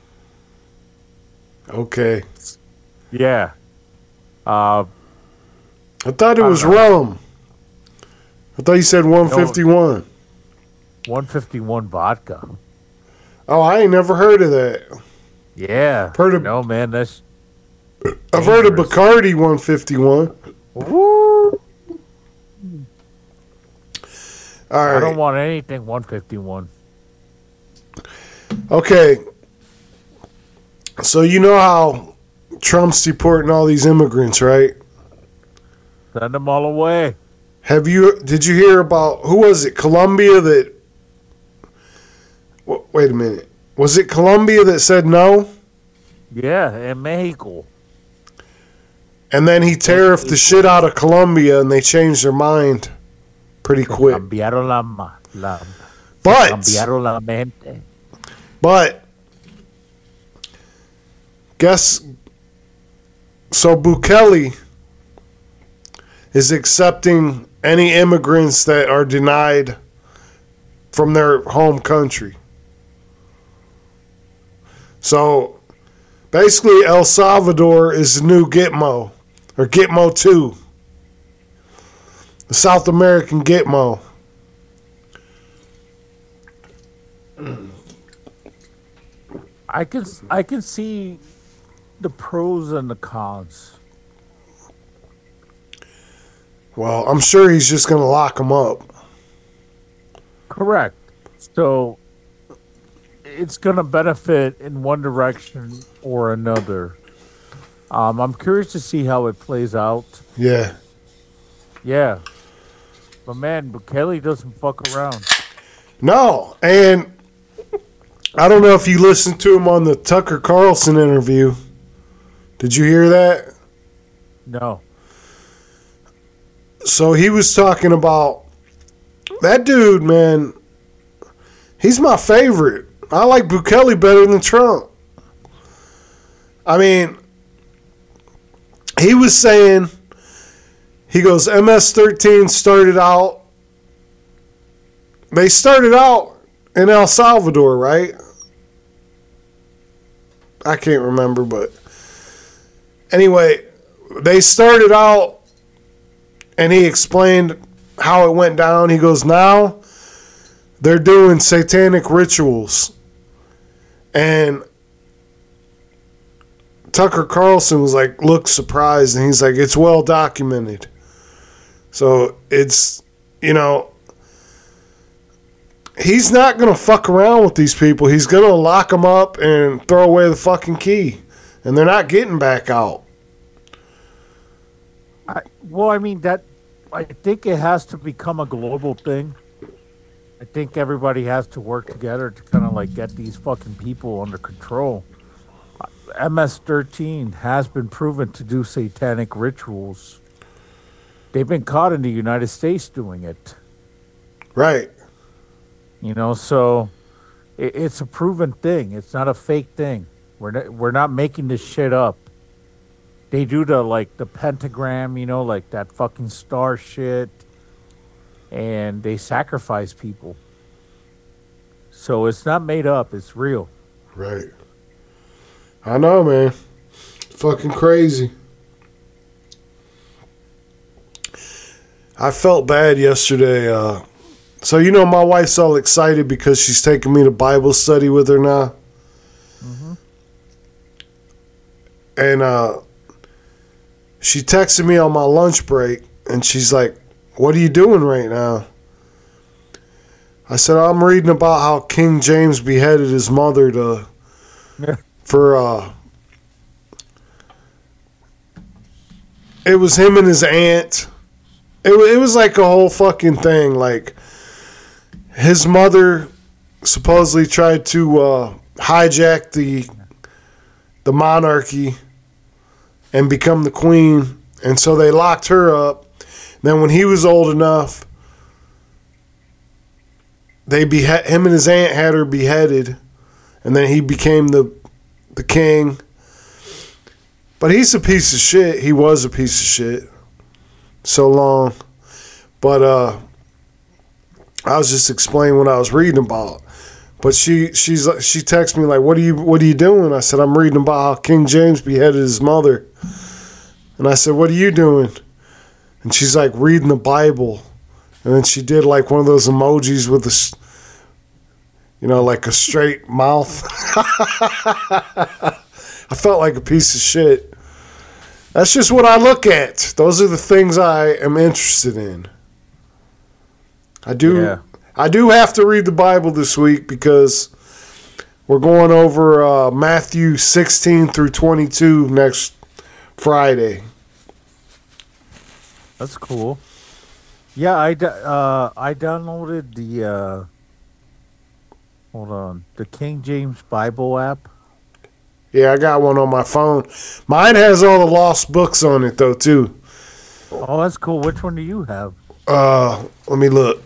Okay. Yeah. Uh, I thought it I was don't know. rum. I thought you said one fifty-one. one fifty-one vodka. Oh, I ain't never heard of that. Yeah. Heard of- no, man. That's I've heard of dangerous. Bacardi one fifty-one. Woo! All I don't right. want anything one fifty-one. Okay. So you know how Trump's deporting all these immigrants, right? Send them all away. Have you? Did you hear about who was it? Colombia that. w- Wait a minute. Was it Colombia that said no? Yeah, in Mexico. And then he tariffed the shit out of Colombia, and they changed their mind pretty quick. Cambiaron la, ma- la, But cambiaron la mente. but guess so Bukele is accepting any immigrants that are denied from their home country. So basically El Salvador is the new Gitmo, or Gitmo two. The South American Gitmo. I can I can see the pros and the cons. Well, I'm sure he's just going to lock them up. Correct. So it's going to benefit in one direction or another. Um, I'm curious to see how it plays out. Yeah. Yeah. But man, Bukele doesn't fuck around. No, and I don't know if you listened to him on the Tucker Carlson interview. Did you hear that? No. So he was talking about that dude, man. He's my favorite. I like Bukele better than Trump. I mean, he was saying, he goes, M S thirteen started out, they started out in El Salvador, right? I can't remember, but anyway, they started out, and he explained how it went down. He goes, now they're doing satanic rituals. And Tucker Carlson was like, looked surprised, and he's like, it's well documented. So it's, you know, he's not going to fuck around with these people. He's going to lock them up and throw away the fucking key. And they're not getting back out. I, well, I mean, that, I think it has to become a global thing. I think everybody has to work together to kind of like get these fucking people under control. M S thirteen has been proven to do satanic rituals. They've been caught in the United States doing it. Right. You know, so it, it's a proven thing. It's not a fake thing. We're not, we're not making this shit up. They do the, like, the pentagram, you know, like that fucking star shit. And they sacrifice people. So it's not made up. It's real. Right. I know, man. Fucking crazy. I felt bad yesterday. Uh, so, you know, my wife's all excited because she's taking me to Bible study with her now. Mm-hmm. And uh, she texted me on my lunch break, and she's like, what are you doing right now? I said, I'm reading about how King James beheaded his mother to for uh it was him and his aunt. It, it was like a whole fucking thing. Like, his mother supposedly tried to uh, hijack the the monarchy and become the queen, and so they locked her up. Then when he was old enough, they behe- him and his aunt had her beheaded, and then he became the the king. But he's a piece of shit. He was a piece of shit so long. But uh, I was just explaining what I was reading about. But she she's she texted me like, "What are you What are you doing?" I said, "I'm reading about how King James beheaded his mother." And I said, "What are you doing?" And she's like, reading the Bible. And then she did like one of those emojis with a, you know, like a straight mouth. I felt like a piece of shit. That's just what I look at. Those are the things I am interested in. I do, Yeah. I do have to read the Bible this week because we're going over uh, Matthew sixteen through twenty-two next Friday. That's cool. Yeah, I, d- uh, I downloaded the, uh, hold on, the King James Bible app. Yeah, I got one on my phone. Mine has all the lost books on it, though, too. Oh, that's cool. Which one do you have? Uh, let me look.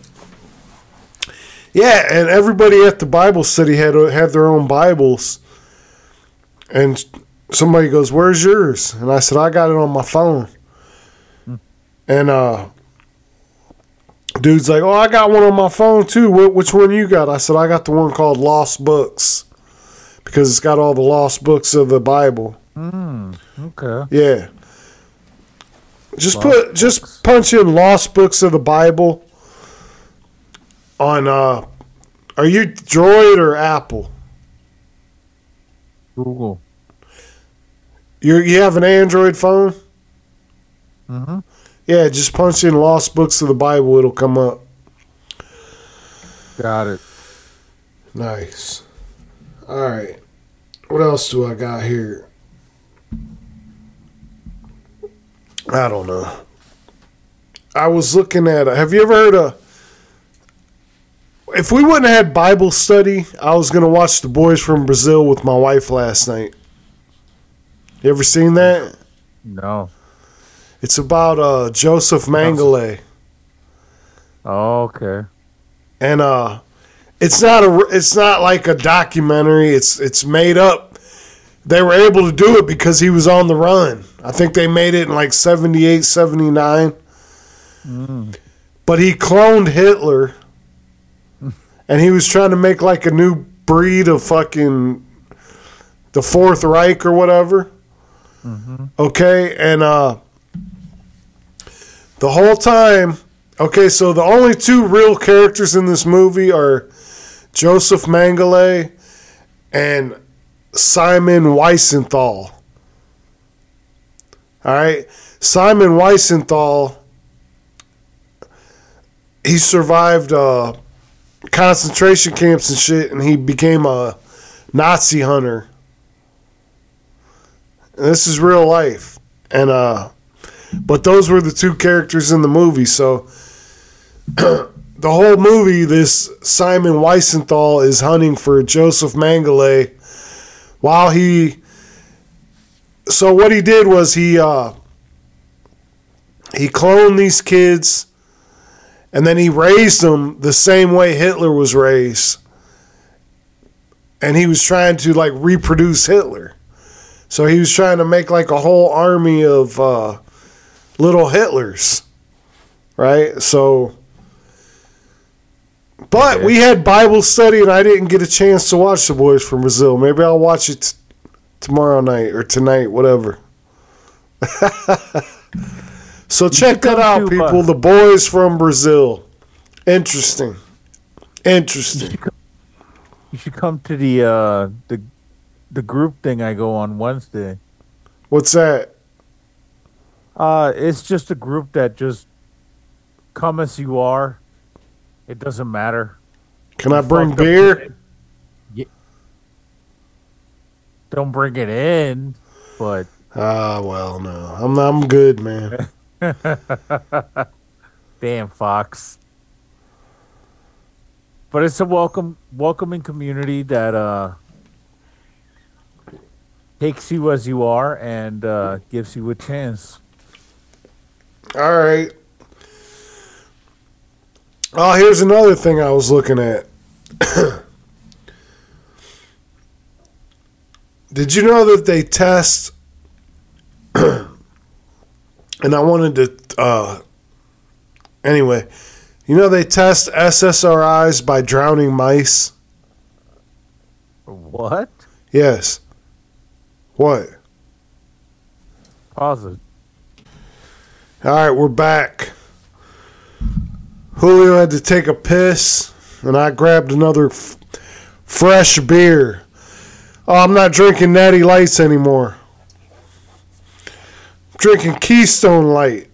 Yeah, and everybody at the Bible study had had their own Bibles. And somebody goes, "Where's yours?" And I said, "I got it on my phone." Hmm. And uh, dude's like, "Oh, I got one on my phone too. Wh- which one you got?" I said, "I got the one called Lost Books because it's got all the lost books of the Bible." Hmm. Okay. Yeah. Just Lost put just Books. punch in Lost Books of the Bible on uh are you Droid or Apple? Google. You you have an Android phone? Mm-hmm. Yeah, just punch in Lost Books of the Bible, it'll come up. Got it. Nice. All right. What else do I got here? I don't know. I was looking at. Have you ever heard of? If we wouldn't have had Bible study, I was gonna watch The Boys from Brazil with my wife last night. You ever seen that? No. It's about uh, Joseph Mengele. Oh, okay. And uh, it's not a. It's not like a documentary. It's it's made up. They were able to do it because he was on the run. I think they made it in like seventy-eight, seventy-nine. Mm. But he cloned Hitler. And he was trying to make like a new breed of fucking the Fourth Reich or whatever. Mm-hmm. Okay, and uh, the whole time, okay, so the only two real characters in this movie are Joseph Mengele and Simon Wiesenthal. All right, Simon Wiesenthal, he survived uh, concentration camps and shit, and he became a Nazi hunter. And this is real life, and uh, but those were the two characters in the movie. So the whole movie, this Simon Wiesenthal is hunting for Joseph Mengele, while he. So what he did was he uh, he cloned these kids. And then he raised them the same way Hitler was raised. And he was trying to, like, reproduce Hitler. So he was trying to make, like, a whole army of uh, little Hitlers. Right? So. But we had Bible study, and I didn't get a chance to watch The Boys from Brazil. Maybe I'll watch it t- tomorrow night or tonight, whatever. So check that out, to, people. Uh, the Boys from Brazil. Interesting. Interesting. You should come, you should come to the uh, the the group thing I go on Wednesday. What's that? Uh, it's just a group that just come as you are. It doesn't matter. Can I bring beer? Yeah. Don't bring it in, but ah, well, no, I'm I'm good, man. Damn, Fox. But it's a welcome welcoming community that uh takes you as you are and uh gives you a chance. All right. Oh, here's another thing I was looking at. Did you know that they test and I wanted to, uh, anyway, you know they test S S R Is by drowning mice? What? Yes. What? Pause it. All right, we're back. Julio had to take a piss, and I grabbed another f- fresh beer. Oh, I'm not drinking Natty Lights anymore. Drinking Keystone Light.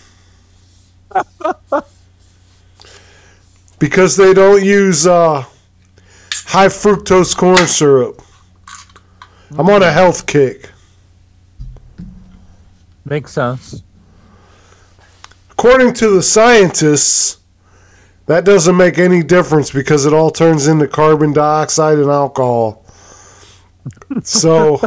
Because they don't use uh, high fructose corn syrup. I'm on a health kick. Makes sense. According to the scientists, that doesn't make any difference because it all turns into carbon dioxide and alcohol. So...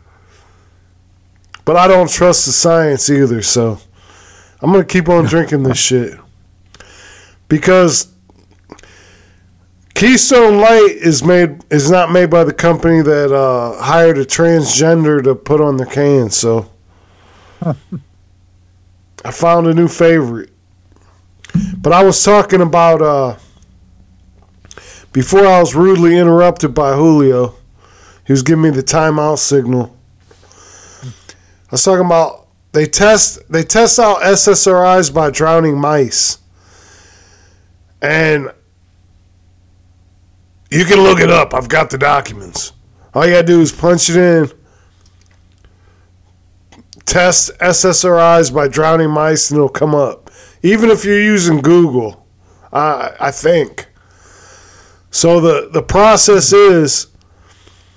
But I don't trust the science either, so I'm going to keep on drinking this shit. Because Keystone Light is made is not made by the company that uh, hired a transgender to put on the can, so I found a new favorite. But I was talking about, uh, before I was rudely interrupted by Julio, he was giving me the timeout signal. I was talking about they test they test out S S R Is by drowning mice. And you can look it up. I've got the documents. All you gotta do is punch it in. Test S S R Is by drowning mice and it'll come up. Even if you're using Google, I I think. So the, the process is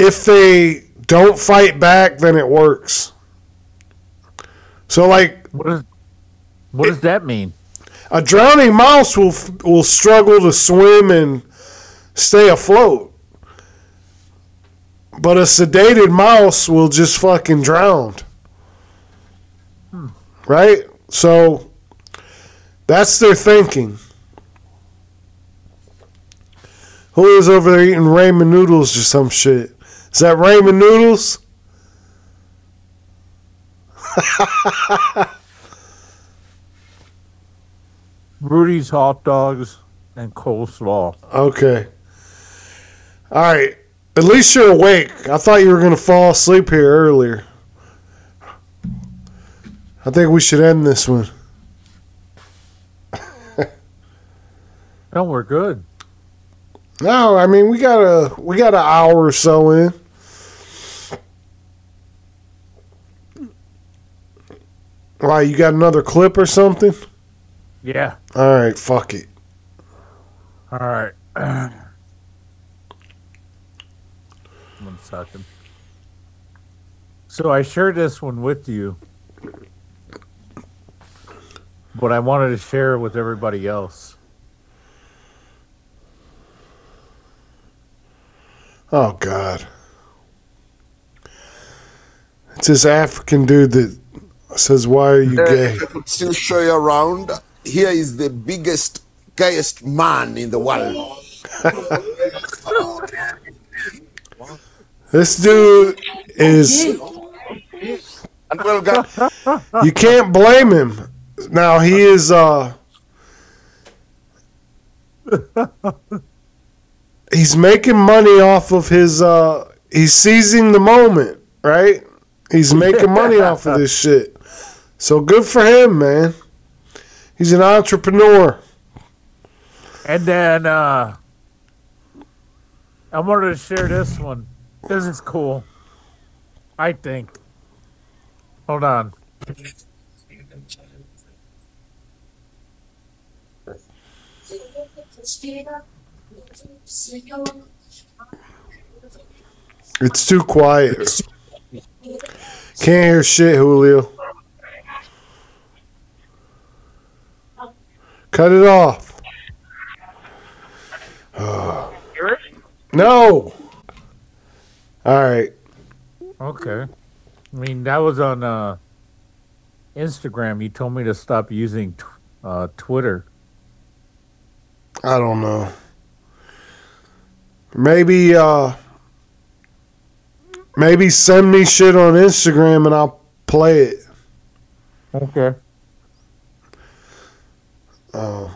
if they don't fight back, then it works. So, like, What does what does that mean? a drowning mouse will will struggle to swim and stay afloat, but a sedated mouse will just fucking drown. Hmm. Right? So that's their thinking. Julio's over there eating ramen noodles or some shit. Is that ramen noodles? Rudy's hot dogs and coleslaw. Okay. All right. At least you're awake. I thought you were going to fall asleep here earlier. I think we should end this one. No, we're good. No, I mean we got a we got an hour or so in. Why, you got another clip or something? Yeah. All right, fuck it. All right. One second. So I shared this one with you, but I wanted to share it with everybody else. Oh God. It's this African dude that says, "Why are you gay?" I could still show you around. Here is the biggest, gayest man in the world. This dude is. And well, God, You can't blame him. Now he is. uh He's making money off of his. uh He's seizing the moment, right? He's making money off of this shit. So good for him, man. He's an entrepreneur. And then uh, I wanted to share this one. This is cool. I think. Hold on. It's too quiet. Can't hear shit, Julio. Cut it off. Uh, Hear it? no. All right. Okay. I mean, that was on uh, Instagram. You told me to stop using t- uh, Twitter. I don't know. Maybe, uh, maybe send me shit on Instagram and I'll play it. Okay. Uh,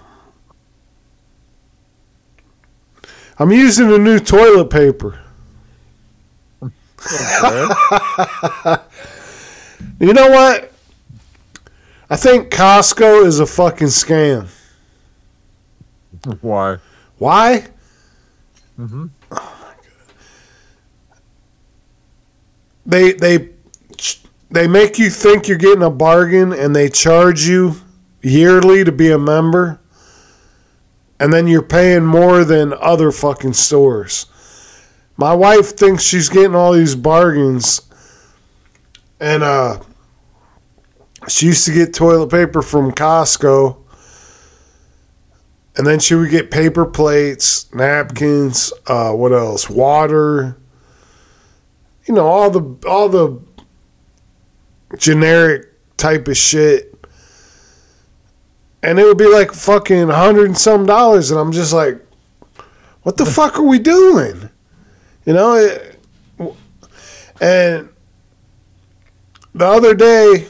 I'm using a new toilet paper. You know what? I think Costco is a fucking scam. Why? Why? Mm-hmm. Oh my God. They they they make you think you're getting a bargain, and they charge you yearly to be a member, and then you're paying more than other fucking stores. My wife thinks she's getting all these bargains, and uh, she used to get toilet paper from Costco, and then she would get paper plates, napkins, uh, what else? Water. You know, all the all the generic type of shit. And it would be like fucking a hundred and some dollars, and I'm just like, what the fuck are we doing? You know, it, and the other day,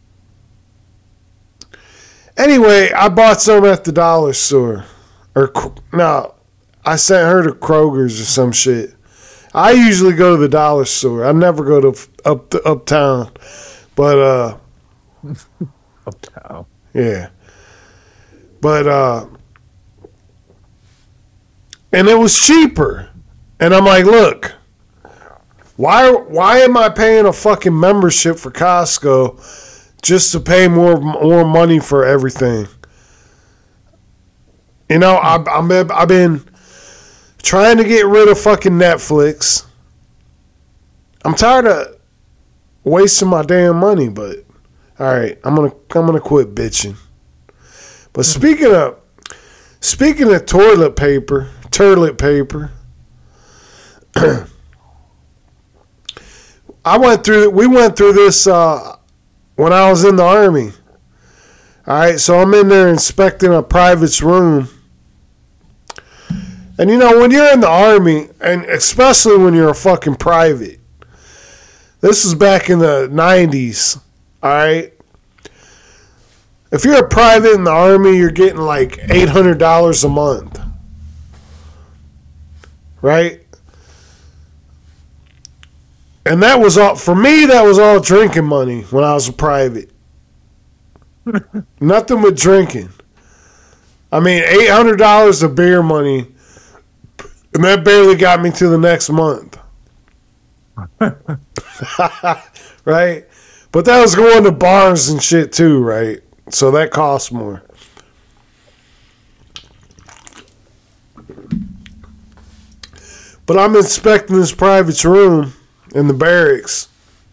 anyway, I bought some at the dollar store. Or, no, I sent her to Kroger's or some shit. I usually go to the dollar store. I never go to up to uptown. But, uh, Uptown. yeah. But, uh, and it was cheaper. And I'm like, look, why why am I paying a fucking membership for Costco just to pay more more money for everything? You know, I've, I'm, I've been trying to get rid of fucking Netflix. I'm tired of wasting my damn money, but all right, I'm gonna I'm gonna quit bitching. But speaking of speaking of toilet paper, toilet paper, I went through. We went through this uh, when I was in the Army. All right, so I'm in there inspecting a private's room. And you know, when you're in the Army, and especially when you're a fucking private, this is back in the nineties, all right? If you're a private in the Army, you're getting like eight hundred dollars a month, right? And that was all, for me, that was all drinking money when I was a private. Nothing but drinking. I mean, eight hundred dollars of beer money, and that barely got me to the next month. Right? But that was going to bars and shit too, right? So that costs more. But I'm inspecting this private's room in the barracks.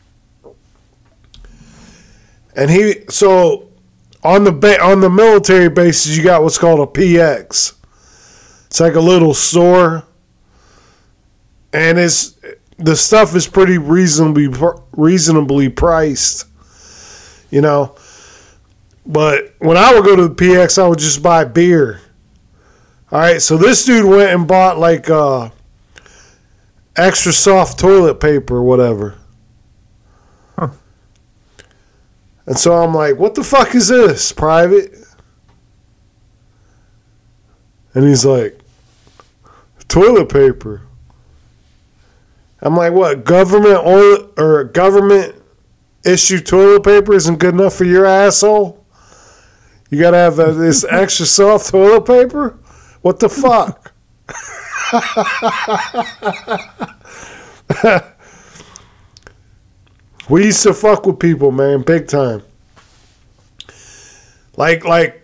And he, so on the ba- on the military bases, you got what's called a P X. It's like a little store. And it's, the stuff is pretty reasonably reasonably priced, you know. But when I would go to the P X, I would just buy beer. All right, so this dude went and bought like uh, extra soft toilet paper or whatever. Huh. And so I'm like, what the fuck is this, private? And he's like, toilet paper. I'm like, what, government oil or government issue toilet paper isn't good enough for your asshole? You gotta have uh, this extra soft toilet paper? What the fuck? We used to fuck with people, man, big time. Like, like,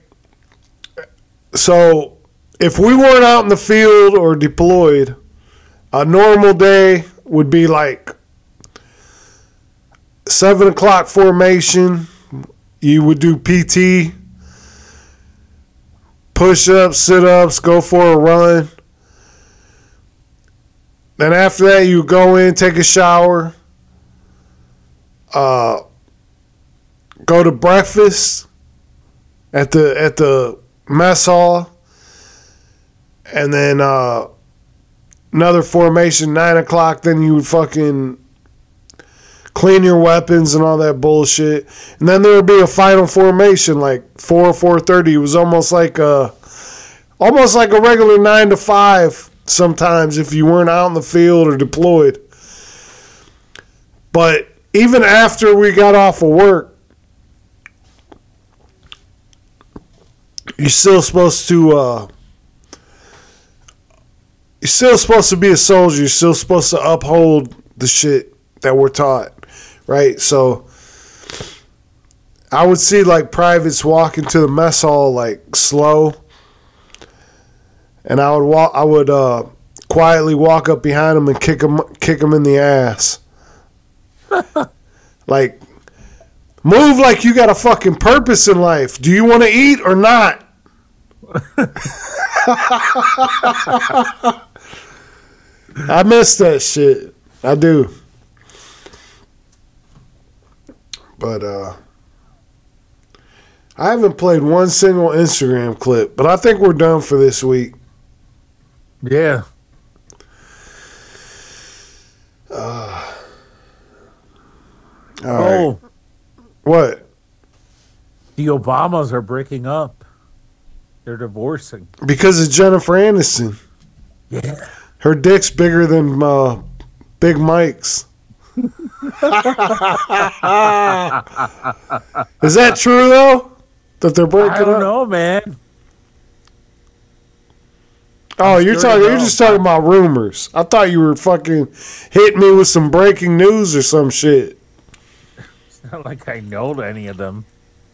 so if we weren't out in the field or deployed, a normal day would be like seven o'clock formation. You would do P T, push-ups, sit-ups, go for a run. Then after that, you go in, take a shower, uh, go to breakfast at the at the mess hall, and then uh, another formation, nine o'clock. Then you would fucking clean your weapons and all that bullshit. And then there would be a final formation, like four or four thirty. It was almost like a, almost like a regular nine to five sometimes if you weren't out in the field or deployed. But even after we got off of work, you're still supposed to, uh, you're still supposed to be a soldier. You're still supposed to uphold the shit that we're taught, right? So I would see like privates walking to the mess hall like slow, and I would walk. I would uh, quietly walk up behind them and kick them, kick them in the ass. Like, move like you got a fucking purpose in life. Do you want to eat or not? I miss that shit. I do. But uh, I haven't played one single Instagram clip, but I think we're done for this week. Yeah. Uh, all oh. right. What? The Obamas are breaking up. They're divorcing. Because of Jennifer Aniston. Yeah. Her dick's bigger than uh, Big Mike's. Is that true, though? That they're breaking up? I don't up? know, man. Oh, I'm you're sure talking. You're just talking about rumors. I thought you were fucking hitting me with some breaking news or some shit. It's not like I know any of them.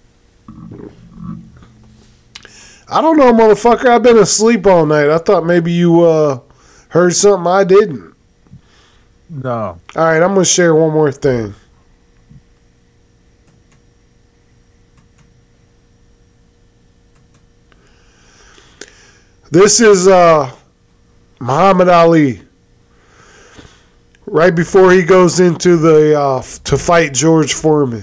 I don't know, motherfucker. I've been asleep all night. I thought maybe you uh, heard something I didn't. No. All right, I'm gonna share one more thing. This is uh, Muhammad Ali. Right before he goes into the uh, to fight George Foreman.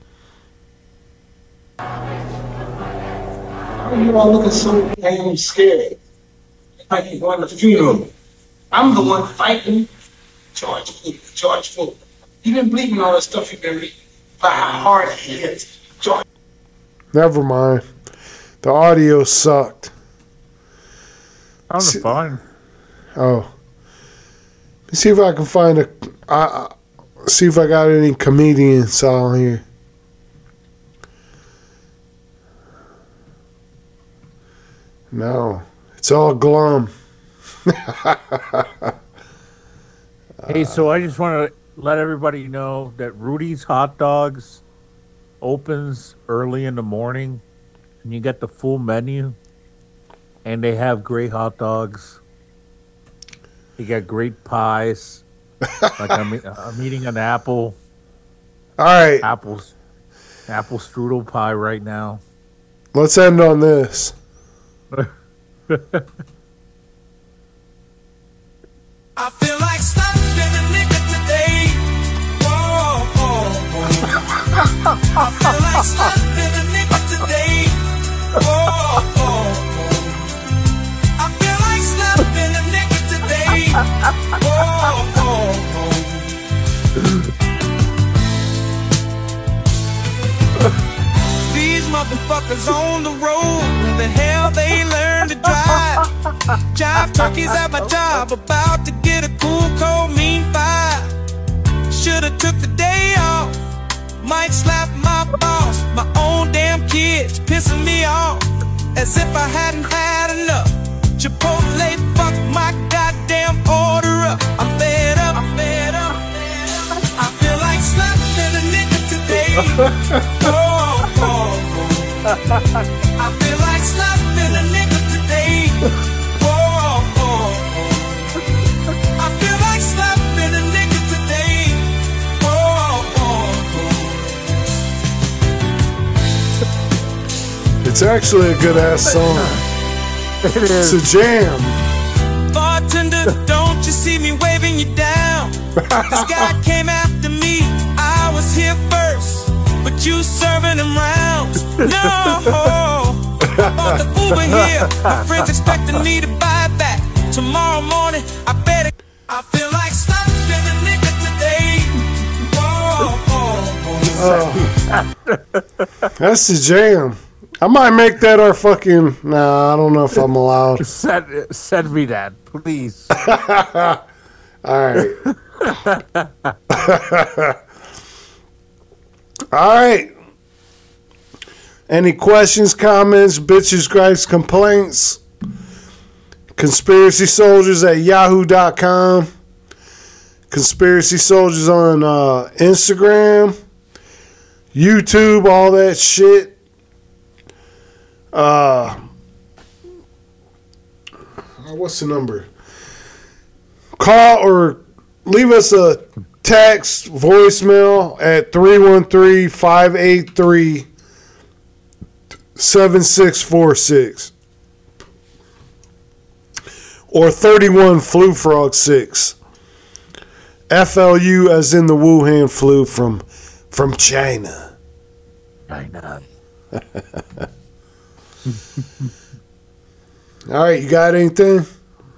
You all looking so damn scared. Like you're going to the funeral. I'm the one fighting George Floyd. George Floyd. He didn't believe in all that stuff you've been reading. By how hard he hit George. Never mind. The audio sucked. Sounds fine. Oh. Let's see if I can find a. I, I, see if I got any comedians on here. No, it's all glum. Hey, so I just want to let everybody know that Rudy's Hot Dogs opens early in the morning, and you get the full menu, and they have great hot dogs. You got great pies. Like I'm, I'm eating an apple. All right. Apples. Apple strudel pie right now. Let's end on this. I feel like slapping a nigga today. Whoa, whoa, whoa. I feel like slapping a nigga today. Whoa, whoa, whoa. I feel like slapping a nigga today. Whoa, whoa, whoa. These motherfuckers on the road, where the hell they learn to drive. Jive turkeys at my job, about to get a cool, cold, mean five. Should've took the day off, might slap my boss. My own damn kids pissing me off, as if I hadn't had enough. Chipotle, fuck my goddamn order up. I'm fed up, I'm fed up. I feel like slapping a nigga today. Oh, oh, oh. I feel like slapping a nigga today. Oh, oh, oh. I feel like slapping a nigga today. Oh, oh, oh. It's actually a good ass song. It is. It's a jam. Bartender, don't you see me waving you down? This guy came after me, I was here first, but you serving him rounds. No, I bought the Uber here. My friends expecting me to buy back tomorrow morning. I better. I feel like slapping a nigga today. Whoa, whoa, whoa. Oh. That's the jam. I might make that our fucking. Nah, I don't know if I'm allowed. Send, send me that, please. All right. All right. Any questions, comments, bitches, gripes, complaints? Conspiracy Soldiers at yahoo dot com. Conspiracy Soldiers on uh, Instagram, YouTube, all that shit. Uh, what's the number? Call or leave us a text, voicemail at three one three, five eight three, seven six four six or thirty-one Flu Frog six. F L U as in the Wuhan flu from from China. China. All right, you got anything?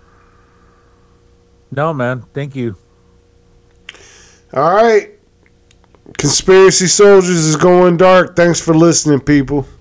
No, man. Thank you. All right. Conspiracy Soldiers is going dark. Thanks for listening, people.